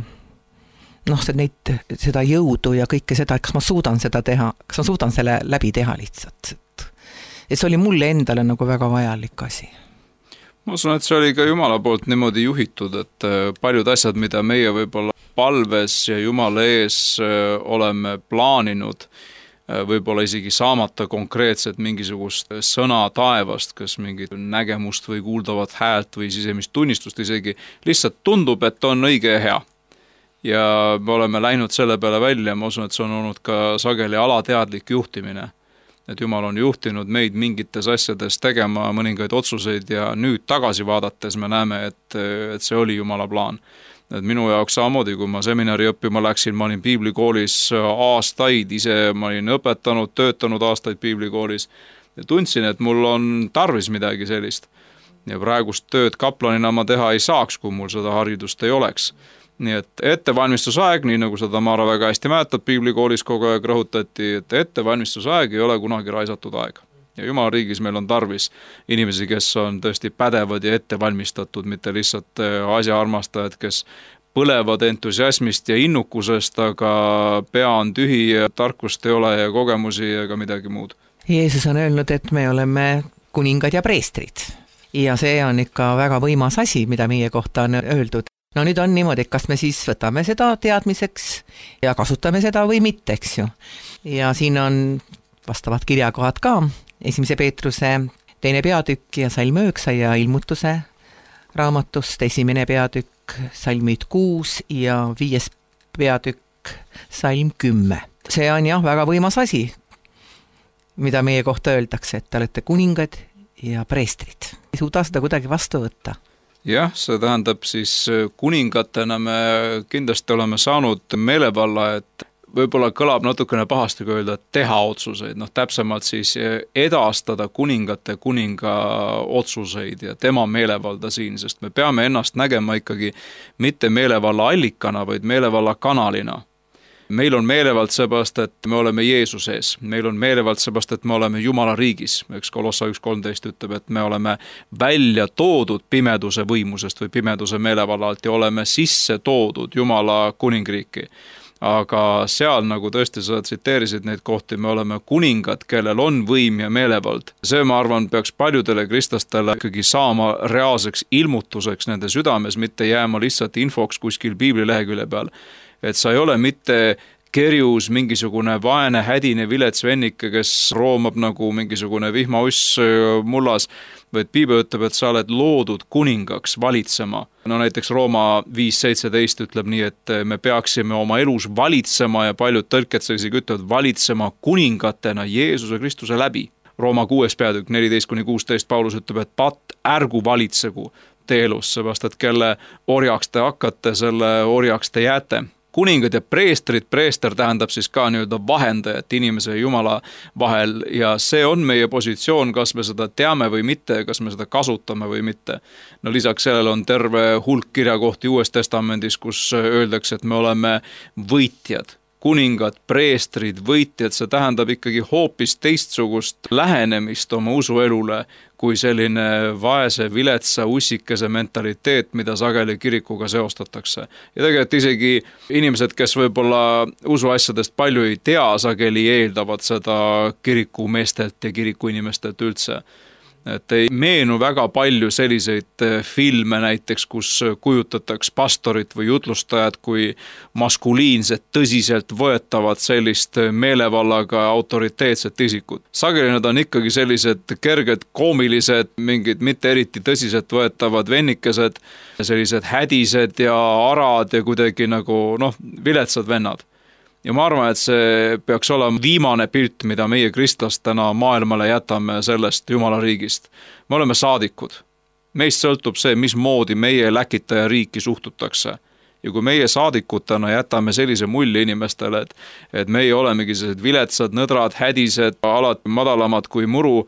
noh, neid, seda jõudu ja kõike seda, et kas ma suudan seda teha, kas ma suudan selle läbi teha lihtsalt. Et see oli mulle endale nagu väga vajalik asi. Ma usun, et see oli ka Jumala poolt niimoodi juhitud, et paljud asjad, mida meie võib-olla palves ja Jumala ees oleme plaaninud, võib-olla isegi saamata konkreetset mingisugust sõna taevast, kas mingit nägemust või kuuldavat häält või sisemist tunnistust isegi, lihtsalt tundub, et on õige ja hea. Ja me oleme läinud selle peale välja, ma usun, et see on olnud ka sageli alateadlik juhtimine. Et Jumal on juhtinud meid mingites asjades tegema mõningaid otsuseid ja nüüd tagasi vaadates me näeme, et, et see oli Jumala plaan. Et minu jaoks samamoodi, kui ma seminari õppima läksin, ma olin piiblikoolis aastaid, ise ma olin õpetanud, töötanud aastaid piiblikoolis ja tundsin, et mul on tarvis midagi sellist. Ja praegust tööd kaplanina ma teha ei saaks, kui mul seda haridust ei oleks. Nii et ettevalmistusaeg, nii nagu seda Mara väga hästi mäletab, piiblikoolis kogu aeg rõhutati, et ettevalmistusaeg ei ole kunagi raisatud aeg. Ja Jumala riigis meil on tarvis inimesi, kes on tõesti pädevad ja ettevalmistatud, mitte lihtsalt asjaarmastajad, kes põlevad entusiasmist ja innukusest, aga pea on tühi ja tarkust ei ole ja kogemusi ega midagi muud. Jeesus on öelnud, et me oleme kuningad ja preestrid. Ja see on ikka väga võimas asi, mida meie kohta on öeldud. No nüüd on niimoodi, kas me siis võtame seda teadmiseks ja kasutame seda või mitte, eks ju. Ja siin on vastavad kirjakohad ka, esimese Peetruse teine peatükk ja salm üheksa ja ilmutuse raamatust esimene peatükk, salmid kuus ja viies peatükk, salm kümme. See on jah väga võimas asi, mida meie kohta öeldakse, et te olete kuningad ja preestrid. Ei suuda seda kuidagi vastu võtta. Jah, see tähendab siis kuningatena me kindlasti oleme saanud meelevalla, et võib-olla kõlab natukene pahasti kui öelda, et teha otsuseid, noh täpsemalt siis edastada kuningate kuninga otsuseid ja tema meelevalda siin, sest me peame ennast nägema ikkagi mitte meelevalla allikana, vaid meelevalla kanalina. Meil on meelevald seepärast, et me oleme Jeesuses. Meil on meelevald seepärast, et me oleme Jumala riigis. Eks Kolossa üks kolmteist ütleb, et me oleme välja toodud pimeduse võimusest või pimeduse meelevallalt ja oleme sisse toodud Jumala kuningriiki. Aga seal, nagu tõesti sa tsiteerisid neid kohti, me oleme kuningad, kellel on võim ja meelevald. See, ma arvan, peaks paljudele kristlastele ikkagi saama reaalseks ilmutuseks nende südames, mitte jääma lihtsalt infoks kuskil piibli lehekülje peal. Et sa ei ole mitte kerjus mingisugune vaene, hädine vilets vennike, kes roomab nagu mingisugune vihmauss mullas, vaid piibel ütleb, et sa oled loodud kuningaks valitsema. No näiteks Rooma viis seitseteist ütleb nii, et me peaksime oma elus valitsema ja paljud tõlked isegi ütlevad valitsema kuningatena Jeesuse Kristuse läbi. Rooma kuues peatükk neliteist kuni kuusteist Paulus ütleb, et pat ärgu valitsegu te elus, seepärast et kelle orjaks te hakkate, selle orjaks te jääte. Kuningad ja preestrid, preester tähendab siis ka nii-öelda vahendajat inimese ja Jumala vahel ja see on meie positsioon, kas me seda teame või mitte, kas me seda kasutame või mitte. No lisaks sellele on terve hulk kirjakohti Uues testamendis, kus öeldakse, et me oleme võitjad. Kuningad, preestrid, võitjad, see tähendab ikkagi hoopis teistsugust lähenemist oma usuelule kui selline vaese, viletsa, ussikese mentaliteet, mida sageli kirikuga seostatakse. Ja tegelikult isegi inimesed, kes võib-olla usuasjadest palju ei tea, sageli eeldavad seda kirikumeestelt ja kirikuinimestelt üldse. Et ei meenu väga palju selliseid filme näiteks, kus kujutataks pastorit või jutlustajad kui maskuliinset, tõsiselt võetavad sellist meelevallaga autoriteetset isikut. Sageli nad on ikkagi sellised kerged, koomilised, mingid mitte eriti tõsiselt võetavad vennikesed, sellised hädised ja arad ja kuidagi nagu noh, viletsad vennad. Ja ma arvan, et see peaks olema viimane pilt, mida meie kristlastena maailmale jätame sellest Jumala riigist. Me oleme saadikud. Meist sõltub see, mismoodi meie läkitaja riiki suhtutakse. Ja kui meie saadikutena jätame sellise mulje inimestele, et, et meie olemegi sellised viletsad, nõdrad, hädised, alati madalamad kui muru,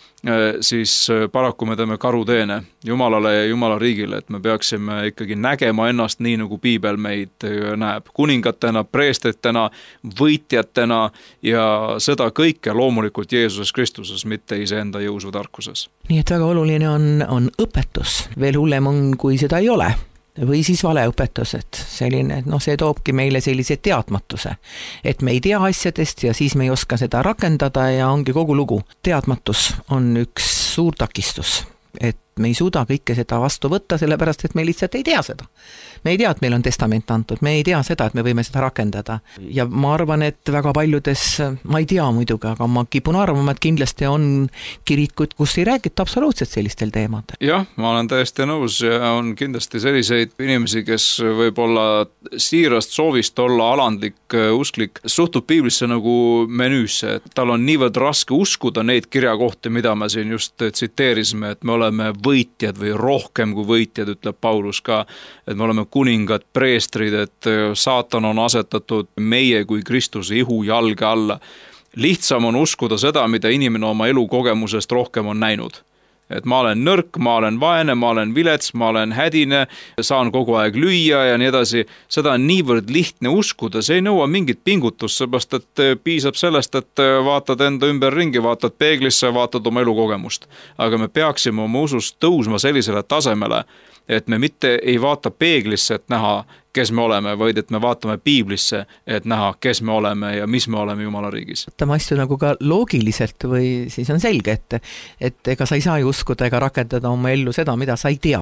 siis paraku me teeme karuteene Jumalale ja Jumala riigile, et me peaksime ikkagi nägema ennast nii, nagu piibel meid näeb. Kuningatena, preestritena, võitjatena ja seda kõike loomulikult Jeesuses Kristuses, mitte iseenda jõus või tarkuses. Nii et väga oluline on, on õpetus. Veel hullem on, kui seda ei ole. Või siis valeõpetus, et selline, noh, see toobki meile sellise teadmatuse, et me ei tea asjadest ja siis me ei oska seda rakendada ja ongi kogu lugu. Teadmatus on üks suur takistus, et me ei suuda kõike seda vastu võtta, sellepärast et me lihtsalt ei tea seda. Me ei tea, et meil on testament antud, me ei tea seda, et me võime seda rakendada. Ja ma arvan, et väga paljudes, ma ei tea muidugi, aga ma kipun arvama, et kindlasti on kirikud, kus ei räägita absoluutselt sellistel teemadel. Jah, ma olen täiesti nõus ja on kindlasti selliseid inimesi, kes võib-olla siirast soovist olla alandlik, usklik, suhtub piiblisse nagu menüüsse. Tal on niivõrd raske uskuda neid kirjakohti, mida me siin just tsiteerisime, et me oleme võitjad või rohkem kui võitjad, ütleb Paulus ka, et me oleme kuningad, preestrid, et saatan on asetatud meie kui Kristuse ihu jalge alla. Lihtsam on uskuda seda, mida inimene oma elukogemusest rohkem on näinud. Et ma olen nõrk, ma olen vaene, ma olen vilets, ma olen hädine, saan kogu aeg lüüa ja nii edasi. Seda on niivõrd lihtne uskuda, see ei nõua mingit pingutust, seepärast et piisab sellest, et vaatad enda ümber ringi, vaatad peeglisse, vaatad oma elukogemust. Aga me peaksime oma usus tõusma sellisele tasemele, et me mitte ei vaata peeglisse, et näha, kes me oleme, vaid et me vaatame piiblisse, et näha, kes me oleme ja mis me oleme Jumala riigis. Võtame asju nagu ka loogiliselt või siis on selge, et, et ega sa ei saa ju uskuda ega rakendada oma ellu seda, mida sa ei tea.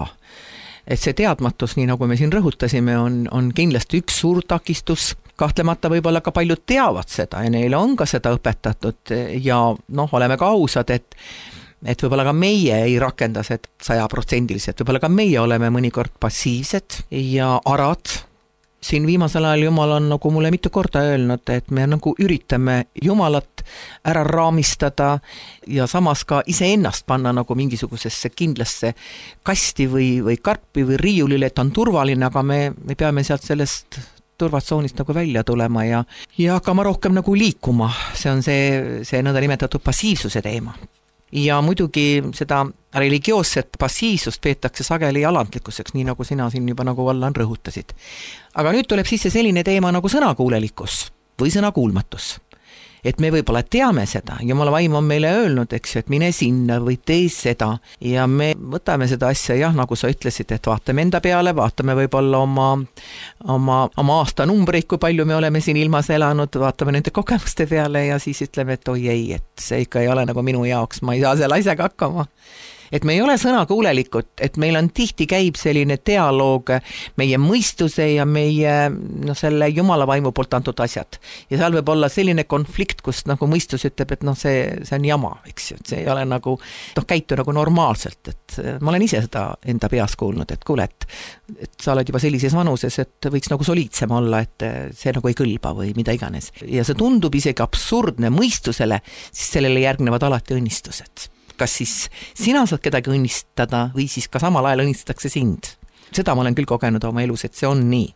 Et see teadmatus, nii nagu me siin rõhutasime, on, on kindlasti üks suur takistus. Kahtlemata võib-olla ka paljud teavad seda ja neile on ka seda õpetatud ja noh, oleme ka ausad, et et võib-olla ka meie ei rakenda seda sajaprotsendiliselt, võib-olla ka meie oleme mõnikord passiivsed ja arad. Siin viimasel ajal Jumal on nagu mulle mitu korda öelnud, et me nagu üritame Jumalat ära raamistada ja samas ka iseennast panna nagu mingisugusesse kindlasse kasti või, või karpi või riiulile, et on turvaline, aga me, me peame sealt sellest turvatsoonist nagu välja tulema ja, ja hakkama rohkem nagu liikuma. See on see, see nõnda nimetatud passiivsuse teema. Ja muidugi seda religioosset passiivsust peetakse sageli alandlikkuseks, nii nagu sina siin juba nagu vallan rõhutasid. Aga nüüd tuleb sisse selline teema nagu sõnakuulelikkus või sõnakuulmatus. Et me võib-olla teame seda, Jumala vaim on meile öelnud, eks, et mine sinna või tee seda ja me võtame seda asja, jah, nagu sa ütlesid, et vaatame enda peale, vaatame võib-olla oma, oma, oma aasta numbreid, kui palju me oleme siin ilmas elanud, vaatame nende kogemuste peale ja siis ütleme, et oi ei, et see ikka ei ole nagu minu jaoks, ma ei saa selle asjaga hakkama. Et me ei ole sõnakuulelikud, et meil on tihti käib selline dialoog meie mõistuse ja meie no, selle Jumala vaimu poolt antud asjad. Ja seal võib olla selline konflikt, kus nagu mõistus ütleb, et noh, see, see on jama, eks ju, et see ei ole nagu, noh, käitu nagu normaalselt, et ma olen ise seda enda peas kuulnud, et kuule, et, et sa oled juba sellises vanuses, et võiks nagu soliidsem olla, et see nagu ei kõlba või mida iganes. Ja see tundub isegi absurdne mõistusele, siis sellele järgnevad alati õnnistused. Kas siis sina saad kedagi õnnistada või siis ka samal ajal õnnistatakse sind. Seda ma olen küll kogenud oma elus, et see on nii.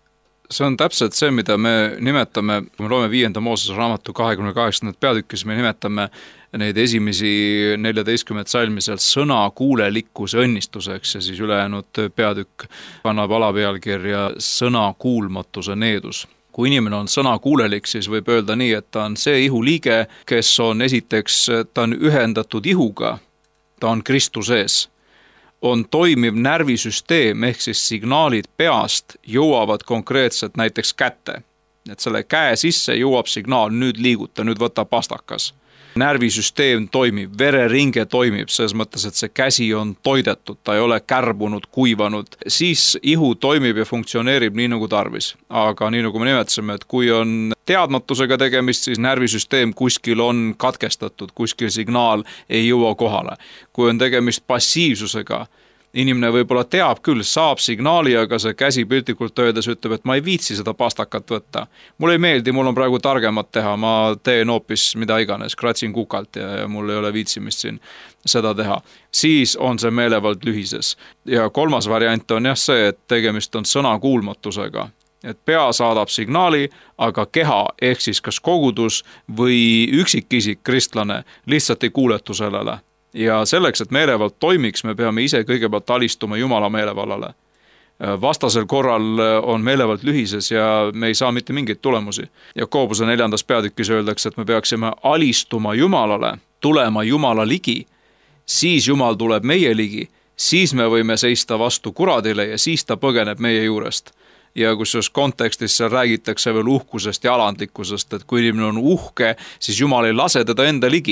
See on täpselt see, mida me nimetame, kui me loeme viienda Moosese raamatu kahekümne kaheksanda peatükis, me nimetame neid esimesi neljateistkümmet salmi seal sõna kuulelikkuse õnnistuseks ja siis ülejäänud peatükk kannab alapealkirja sõna kuulmatuse needus. Kui inimene on sõna kuulelik, siis võib öelda nii, et ta on see ihuliige, kes on esiteks, ta on ühendatud ihuga, ta on Kristuses. On toimiv närvisüsteem, ehk siis signaalid peast jõuavad konkreetselt näiteks kätte. Et selle käe sisse jõuab signaal, nüüd liiguta, nüüd võta pastakas. Närvisüsteem toimib, vereringe toimib, selles mõttes, et see käsi on toidetud, ta ei ole kärbunud, kuivanud. Siis ihu toimib ja funktsioneerib nii nagu tarvis. Aga nii nagu me nimetasime, et kui on teadmatusega tegemist, siis närvisüsteem kuskil on katkestatud, kuskil signaal ei jõua kohale. Kui on tegemist passiivsusega, inimene võib-olla teab küll, saab signaali, aga see käsi piltlikult öeldes ütleb, et ma ei viitsi seda pastakat võtta. Mul ei meeldi, mul on praegu targemat teha, ma teen hoopis mida iganes, kratsin kukalt ja, ja mul ei ole viitsimist siin seda teha. Siis on see meelevald lühises. Ja kolmas variant on jah see, et tegemist on sõnakuulmatusega. Et pea saadab signaali, aga keha ehk siis kas kogudus või üksikisik kristlane lihtsalt ei kuuletu sellele. Ja selleks, et meelevald toimiks, me peame ise kõigepealt alistuma Jumala meelevallale. Vastasel korral on meelevald lühises ja me ei saa mitte mingeid tulemusi. Jakobuse neljandas peatükis öeldakse, et me peaksime alistuma Jumalale, tulema Jumala ligi, siis Jumal tuleb meie ligi, siis me võime seista vastu kuradile ja siis ta põgeneb meie juurest. Ja kusjuures kontekstis seal räägitakse veel uhkusest ja alandlikkusest, et kui inimene on uhke, siis Jumal ei lase teda enda ligi.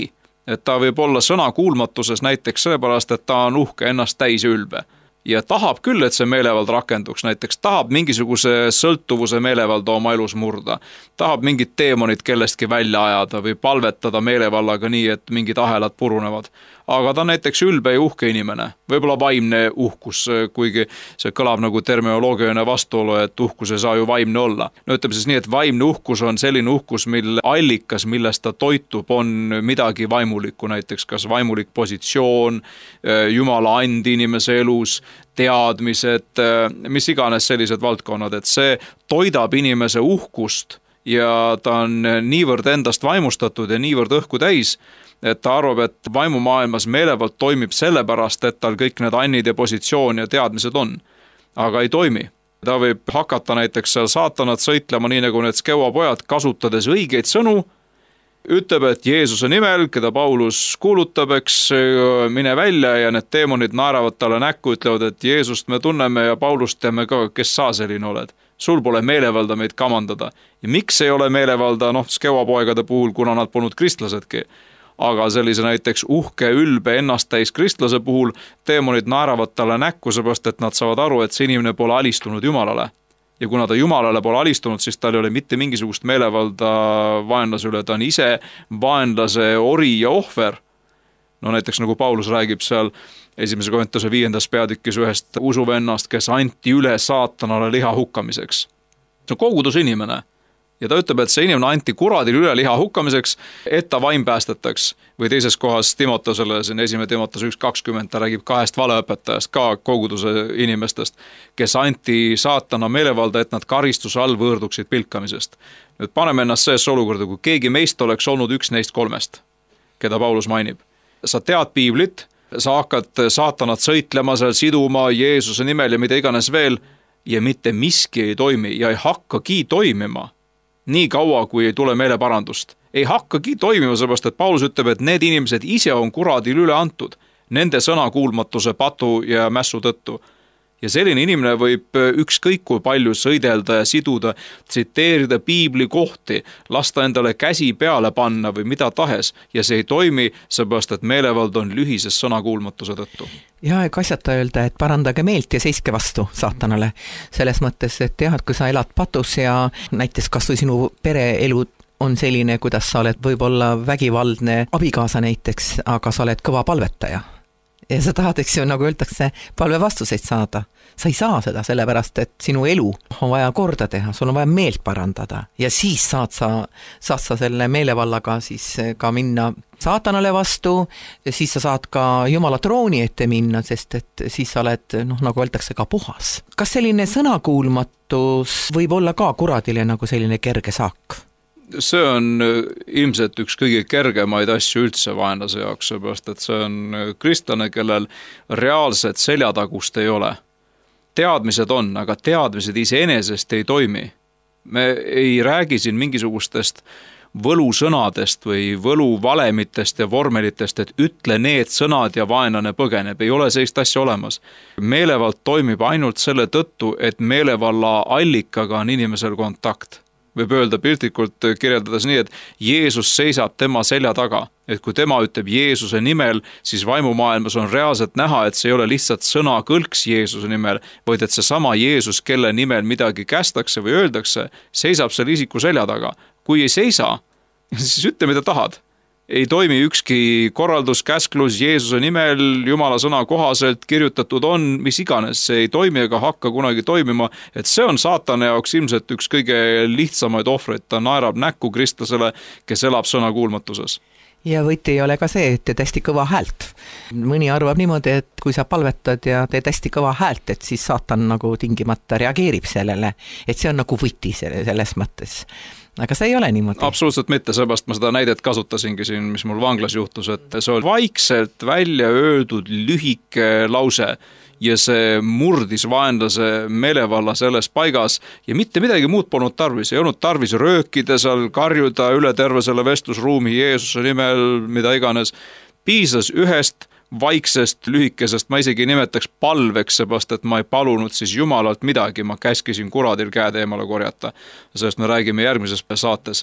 et ta võib olla sõnakuulmatuses näiteks sellepärast, et ta on uhke, ennast täis ülbe. Ja tahab küll, et see meelevald rakenduks, näiteks tahab mingisuguse sõltuvuse meelevalda oma elus murda, tahab mingid teemonid kellestki välja ajada või palvetada meelevallaga nii, et mingid ahelad purunevad. Aga ta on näiteks ülbe ja uhke inimene, võib-olla vaimne uhkus, kuigi see kõlab nagu terminoloogiline vastuolu, et uhkus ei saa ju vaimne olla. No ütleme siis nii, et vaimne uhkus on selline uhkus, mille allikas, millest ta toitub, on midagi vaimulikku, näiteks kas vaimulik positsioon, Jumala and inimese elus, teadmised, mis iganes sellised valdkonnad, et see toidab inimese uhkust ja ta on niivõrd endast vaimustatud ja niivõrd õhku täis, et ta arvab, et vaimumaailmas meelevald toimib sellepärast, et tal kõik need annid ja positsioon ja teadmised on. Aga ei toimi. Ta võib hakata näiteks seal saatanat sõitlema nii nagu need skeuapojad, kasutades õigeid sõnu, ütleb, et Jeesuse nimel, keda Paulus kuulutab, eks mine välja ja need teemonid naeravad talle näkku, ütlevad, et Jeesust me tunneme ja Paulust teame ka, kes sa selline oled. Sul pole meelevalda meid kamandada. Ja miks ei ole meelevalda, noh, skeuapoegade puhul, kuna nad polnud kristlasedki. Aga sellise näiteks uhke, ülbe, ennast täis kristlase puhul teemonid naeravad talle näkku, seepärast, et nad saavad aru, et see inimene pole alistunud Jumalale. Ja kuna ta Jumalale pole alistunud, siis tal ei ole mitte mingisugust meelevalda vaenlase üle, ta on ise vaenlase ori ja ohver. No näiteks nagu Paulus räägib seal esimese Korintuse viiendas peatükis ühest usuvennast, kes anti üle saatanale liha hukkamiseks. See on kogudus inimene. Ja ta ütleb, et see inimene anti kuradil üle liha hukkamiseks, et ta vaim päästetaks. Või teises kohas Timotosele, siin esimene Timotos üks kakskümmend, ta räägib kahest valeõpetajast, ka koguduse inimestest, kes anti saatana meelevalda, et nad karistuse all võõrduksid pilkamisest. Nüüd paneme ennast sellesse olukorda, kui keegi meist oleks olnud üks neist kolmest, keda Paulus mainib. Sa tead piiblit, sa hakkad saatanat sõitlema, seal siduma Jeesuse nimel ja mida iganes veel, ja mitte miski ei toimi ja ei hakkagi toimima. Nii kaua, kui ei tule meile parandust. Ei hakkagi toimima, seepärast, et Paulus ütleb, et need inimesed ise on kuradil üle antud, nende sõnakuulmatuse patu ja mässu tõttu. Ja selline inimene võib ükskõik kui palju sõidelda ja siduda, tsiteerida piibli kohti, lasta endale käsi peale panna või mida tahes, ja see ei toimi, seepärast, et meelevald on lühises sõnakuulmatuse tõttu. Ja ega asjata öelda, et parandage meelt ja seiske vastu saatanale. Selles mõttes, et jah, et kui sa elad patus ja näiteks kas või sinu pereelu on selline, kuidas sa oled võib-olla vägivaldne abikaasa näiteks, aga sa oled kõva palvetaja. Ja sa tahad, eks ju, nagu öeldakse, palve vastuseid saada. Sa ei saa seda sellepärast, et sinu elu on vaja korda teha, sul on vaja meelt parandada ja siis saad sa, saad sa selle meelevallaga siis ka minna saatanale vastu ja siis sa saad ka Jumala trooni ette minna, sest et siis sa oled, noh, nagu öeldakse, ka puhas. Kas selline sõnakuulmatus võib olla ka kuradile nagu selline kerge saak? See on ilmselt üks kõige kergemaid asju üldse vaenlase jaoks, seepärast, et see on kristlane, kellel reaalset seljatagust ei ole. Teadmised on, aga teadmised iseenesest ei toimi. Me ei räägi siin mingisugustest võlusõnadest või võluvalemitest ja vormelitest, et ütle need sõnad ja vaenlane põgeneb. Ei ole sellist asja olemas. Meelevald toimib ainult selle tõttu, et meelevalla allikaga on inimesel kontakt. Võib öelda piltlikult kirjeldades nii, et Jeesus seisab tema selja taga. Et kui tema ütleb Jeesuse nimel, siis vaimumaailmas on reaalselt näha, et see ei ole lihtsalt sõna kõlks Jeesuse nimel, vaid et see sama Jeesus, kelle nimel midagi kästakse või öeldakse, seisab selle isiku selja taga. Kui ei seisa, siis ütle, mida tahad. Ei toimi ükski korraldus, käsklus Jeesuse nimel, Jumala sõna kohaselt kirjutatud on, mis iganes, see ei toimi ega hakka kunagi toimima, et see on saatana jaoks ilmselt üks kõige lihtsamaid ohvreid, ta naerab näkku kristlasele, kes elab sõna kuulmatuses. Ja võiti ei ole ka see, et teed hästi kõva häält. Mõni arvab niimoodi, et kui sa palvetad ja teed hästi kõva häält, et siis saatan nagu tingimata reageerib sellele, et see on nagu võti selles mõttes. Aga see ei ole niimoodi. Absoluutselt mitte, seepärast ma seda näidet kasutasingi siin, mis mul vanglas juhtus, et see oli vaikselt välja öeldud lühike lause ja see murdis vaenlase meelevalla selles paigas ja mitte midagi muud polnud tarvis. Ei olnud tarvis röökida seal, karjuda üle terve selle vestlusruumi Jeesuse nimel, mida iganes. Piisas ühest vaiksest, lühikesest, ma isegi nimetaks palveks, seepärast, et ma ei palunud siis Jumalalt midagi, ma käskisin kuradil käed eemale korjata. Sellest me räägime järgmises saates.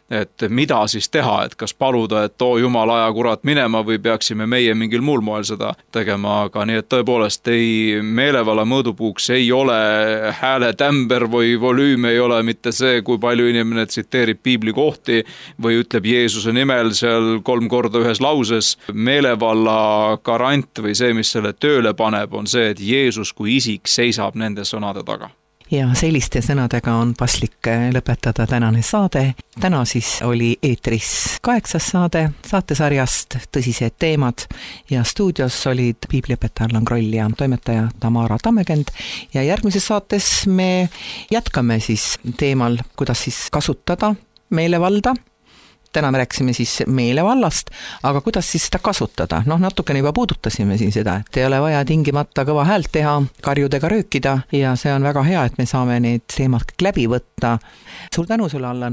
et mida siis teha, et kas paluda, et oo jumal, aja kurat minema või peaksime meie mingil muul moel seda tegema, aga nii, et tõepoolest ei, meelevalla mõõdupuuks ei ole hääletämber või volüüm, ei ole mitte see, kui palju inimene tsiteerib piibli kohti või ütleb Jeesuse nimel seal kolm korda ühes lauses. Meelevalla garant või see, mis selle tööle paneb, on see, et Jeesus kui isik seisab nende sõnade taga. Ja selliste sõnadega on paslik lõpetada tänane saade. Täna siis oli eetris kaheksas saade saatesarjast Tõsised teemad ja stuudios olid piibliõpetaja Allan Kroll ja toimetaja Tamara Tammekend ja järgmises saates me jätkame siis teemal, kuidas siis kasutada meelevalda. Täna me rääkisime siis meelevallast, aga kuidas siis seda kasutada? Noh, natukene juba puudutasime siin seda, et ei ole vaja tingimata kõva häält teha, karjudega röökida ja see on väga hea, et me saame need teemad kõik läbi võtta. Suur tänu sulle, Allan!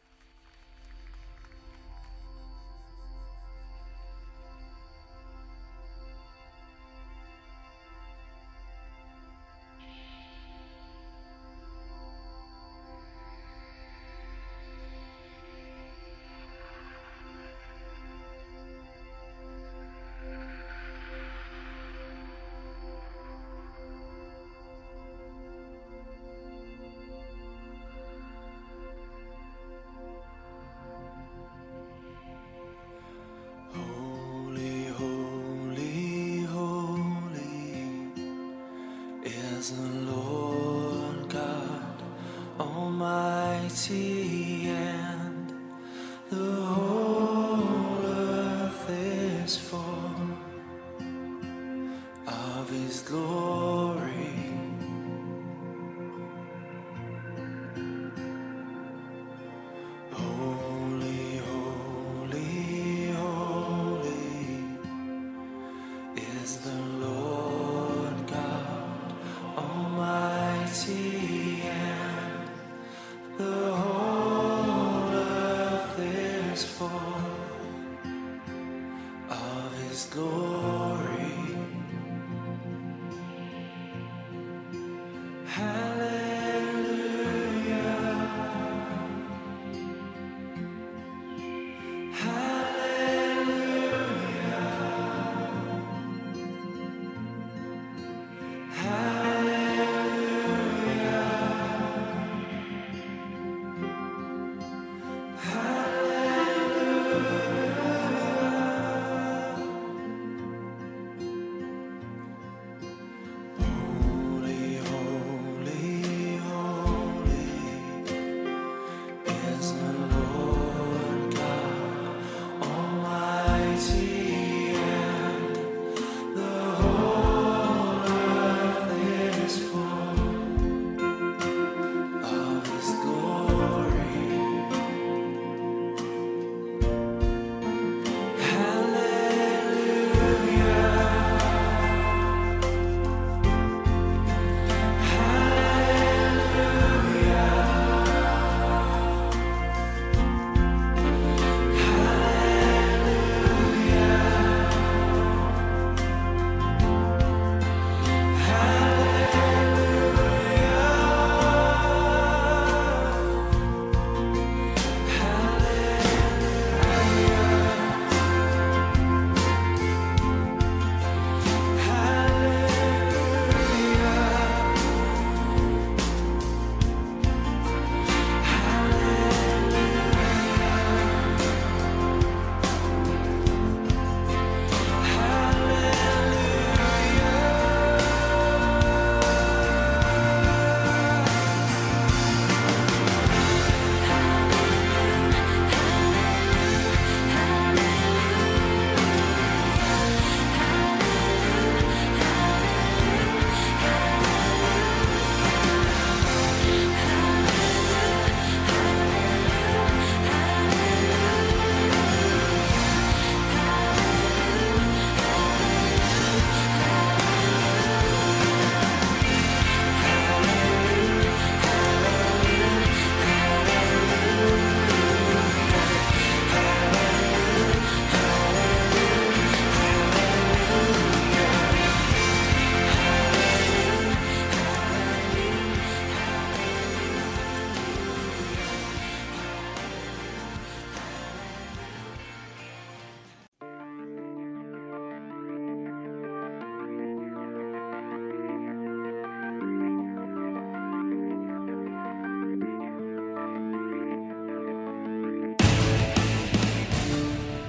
The whole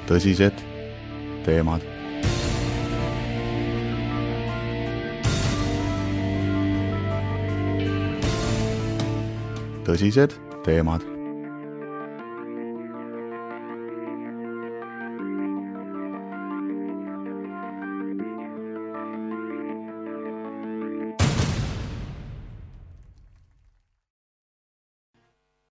tõsised teemad. tõsised teemad